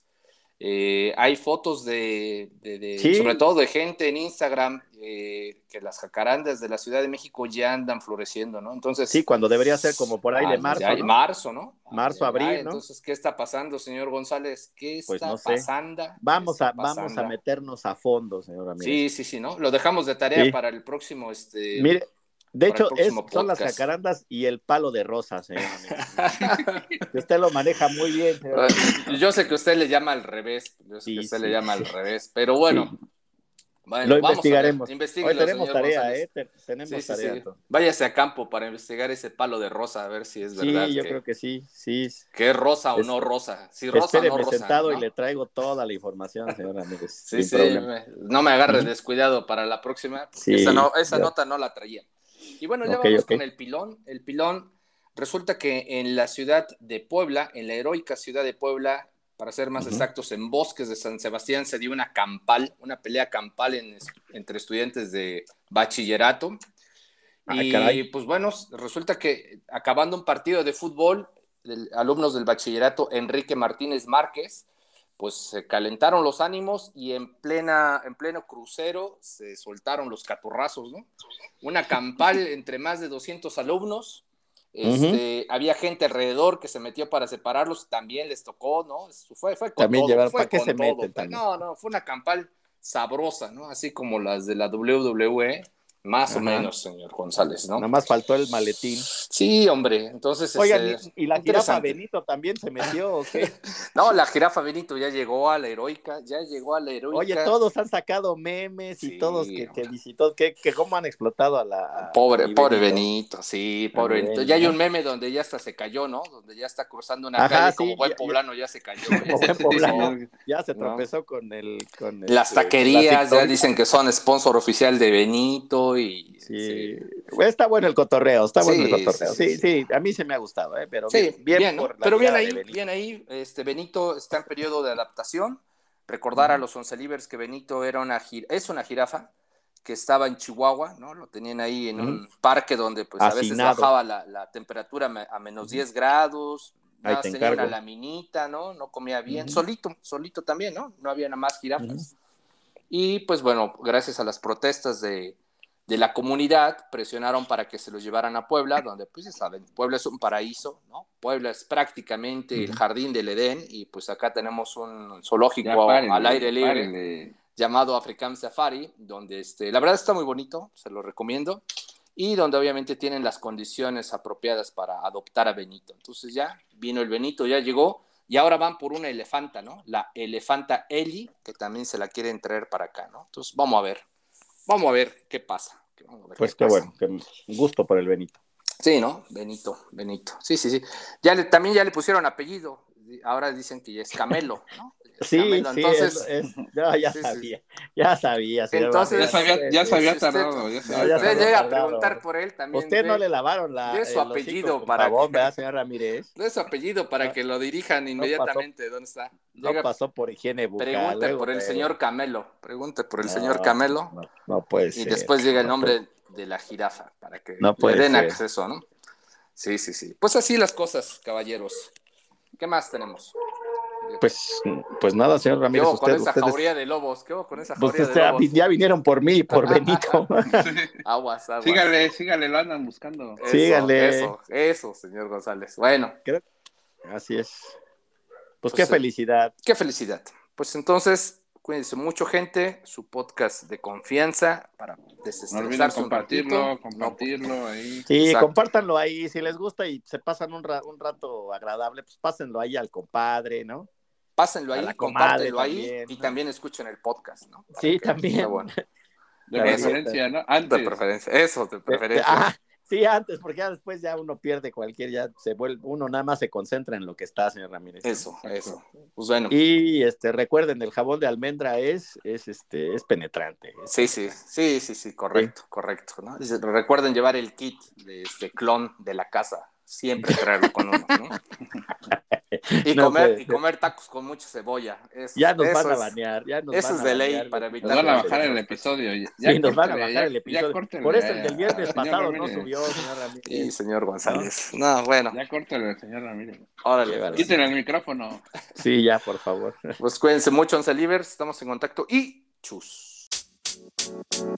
eh, hay fotos de, de, de
Sí.
sobre todo de gente en Instagram, eh, que las jacarandas de la Ciudad de México ya andan floreciendo, ¿no? Entonces,
sí, cuando debería ser como por ahí
ay,
de marzo,
ay,
¿no?
Marzo, ¿no?
Marzo,
Ay,
abril,
ay,
¿no?
Entonces, ¿qué está pasando, señor González? ¿Qué está
Pues no sé.
pasando?
Vamos
está
a, vamos a
pasando?
meternos a fondo, señor Ramírez.
Sí, sí, sí, ¿no? Lo dejamos de tarea
Sí.
para el próximo, este...
Mire, de
para el
hecho, es,
próximo
son las
podcast.
jacarandas y el palo de rosa, señor Ramírez. Que usted lo maneja muy bien, señor Ramírez.
Yo sé que usted le llama al revés, yo sé
Sí,
que usted
sí,
le llama
sí.
al revés, pero bueno,
Sí.
bueno,
Lo
vamos
investigaremos.
a ver,
Hoy
investíguelo,
tenemos
señor
tarea,
González.
¿eh? Te- tenemos
Sí, sí,
tarea.
sí.
entonces.
Váyase a campo para investigar ese palo de rosa, a ver si es verdad
Sí, yo
que,
creo que sí, sí.
que es rosa o
Es-
no rosa, si rosa o
Espéreme
no rosa,
sentado
¿no?
y le traigo toda la información, señor Ramírez,
Sí,
sin
sí,
problema.
me- no me agarre
Ujú.
descuidado para la próxima, porque
Sí,
esa, no, esa
ya.
nota no la traía. Y bueno, ya
Ok,
vamos
ok.
con el pilón. El pilón resulta que en la ciudad de Puebla, en la heroica ciudad de Puebla, para ser más
Ujú.
exactos, en Bosques de San Sebastián, se dio una campal, una pelea campal en, entre estudiantes de bachillerato.
Ay,
Y
caray.
pues bueno, resulta que acabando un partido de fútbol, el, alumnos del bachillerato Enrique Martínez Márquez, pues se calentaron los ánimos y en, plena, en pleno crucero se soltaron los catorrazos, ¿no? Una campal entre más de doscientos alumnos. Este, uh-huh. Había gente alrededor que se metió para separarlos, también les tocó, ¿no? Fue, fue con
también
todo,
llevar,
fue
¿para qué
con
se
todo.
meten también?
No, no, fue una campal sabrosa, ¿no? Así como las de la doble u doble u E, más Ajá. o menos, señor González, ¿no?
Nada más faltó el maletín.
Sí, hombre, entonces...
Oigan,
este,
¿y, ¿y la jirafa Benito también se metió o qué?
No, la jirafa Benito ya llegó a la heroica, ya llegó a la heroica.
Oye, todos han sacado memes y sí, todos que, que visitó, que, que cómo han explotado a la...
Pobre,
a
pobre Benito. Benito, sí, pobre
a
Benito. Ya hay un meme donde ya hasta se cayó, ¿no? Donde ya está cruzando una
Ajá,
calle,
sí,
como buen
ya,
poblano ya, ya se cayó.
Como buen poblano, ya se tropezó ¿no? con el... Con
Las
este,
taquerías ya dicen que son sponsor oficial de Benito y...
Sí. sí. Está bueno el cotorreo, está bueno sí, el cotorreo. Sí sí, sí,
sí,
a mí se me ha gustado, ¿eh? Pero
sí,
bien, bien,
bien, ¿no?
por la
Pero bien ahí,
de
bien ahí, este, Benito está en periodo de adaptación. Recordar uh-huh. a los oncelivers que Benito era una es una jirafa que estaba en Chihuahua, ¿no? Lo tenían ahí en uh-huh. un parque donde pues Hacinado. A veces bajaba la, la temperatura a menos uh-huh. diez grados, nada, tenía encargo. Una laminita, ¿no? No comía bien, uh-huh. solito, solito también, ¿no? No había nada más jirafas. Uh-huh. Y pues bueno, gracias a las protestas de, de la comunidad, presionaron para que se los llevaran a Puebla, donde pues ya saben, Puebla es un paraíso, ¿no? Puebla es prácticamente uh-huh. el jardín del Edén, y pues acá tenemos un zoológico párenle, al aire libre párenle. llamado African Safari, donde este, la verdad está muy bonito, se lo recomiendo, y donde obviamente tienen las condiciones apropiadas para adoptar a Benito. Entonces ya vino el Benito, ya llegó, y ahora van por una elefanta, ¿no? La elefanta Eli, que también se la quieren traer para acá, ¿no? Entonces vamos a ver, vamos a ver qué pasa. Vamos a ver
pues
qué,
qué
pasa.
bueno, qué gusto por el Benito.
Sí, ¿no? Benito, Benito. Sí, sí, sí. Ya le, también ya le pusieron apellido. Ahora dicen que ya es Camelo, ¿no? Es
sí,
Camelo.
sí,
Entonces,
es, es, no, ya sí, sabía, sí. ya sabía.
Entonces, ya sabía, ya sabía
si
tardado.
Usted,
ya
si usted
tardado.
llega a preguntar por él también.
Usted de, no le lavaron la,
de su apellido para
jabón,
que,
¿verdad, señor Ramírez?
De su apellido para no, que lo dirijan inmediatamente.
No pasó,
¿Dónde está?
Llega, no pasó por higiene bucal.
Pregunte
luego,
por el
pero...
señor Camelo. Pregunte por el
no,
señor Camelo.
No, no puede
y
ser.
Y después llega el nombre no de la jirafa para que
no
le den
ser.
acceso, ¿no? Sí, sí, sí. Pues así las cosas, caballeros. ¿Qué más tenemos?
Pues, pues nada, señor Ramírez.
¿Qué hubo con
usted,
esa
ustedes...
jauría de lobos? ¿Qué hubo con esa
pues
jauría
usted,
de lobos?
Ya vinieron por mí, por Benito.
aguas, aguas.
Sígale, sígale, lo andan buscando.
Eso,
sígale.
Eso, eso, señor González. Bueno.
Creo... Así es. Pues, pues qué felicidad.
Qué felicidad. Pues entonces, cuídense mucho, gente. Su podcast de confianza para desestresarse.
No compartirlo, compartirlo no, ahí.
Sí, exacto. Compártanlo ahí. Si les gusta y se pasan un, ra un rato agradable, pues pásenlo ahí al compadre, ¿no?
Pásenlo ahí, compártenlo ahí también, y ¿no? también escuchen el podcast, ¿no?
Para sí, también.
Bueno.
De preferencia, ¿no?
Antes. De preferencia, eso, de preferencia.
Ah, Sí, antes, porque ya después ya uno pierde cualquier, ya se vuelve, uno nada más se concentra en lo que está, señor Ramírez.
Eso, eso. Pues bueno.
Y este, recuerden, el jabón de almendra es, es este, es penetrante. Es
sí,
penetrante.
sí, sí, sí, sí, correcto, sí. correcto. ¿no? Recuerden llevar el kit de este clon de la casa. Siempre traerlo con uno, ¿no? Y, no comer, y comer tacos con mucha cebolla. Eso,
ya nos
eso
van a
es,
banear. Ya nos
eso
van
es
a
de
banear,
ley para evitar.
Nos van a bajar el episodio. Ya
sí, nos van a bajar ya, el episodio.
Córtele,
Por eso el del viernes pasado
Ramírez.
no subió, señor Ramírez.
Sí, señor González. No, no bueno.
Ya córtale, señor Ramírez.
Órale.
Quítale el micrófono.
Sí, ya, por favor.
Pues cuídense mucho, once Livers. Estamos en contacto y chus.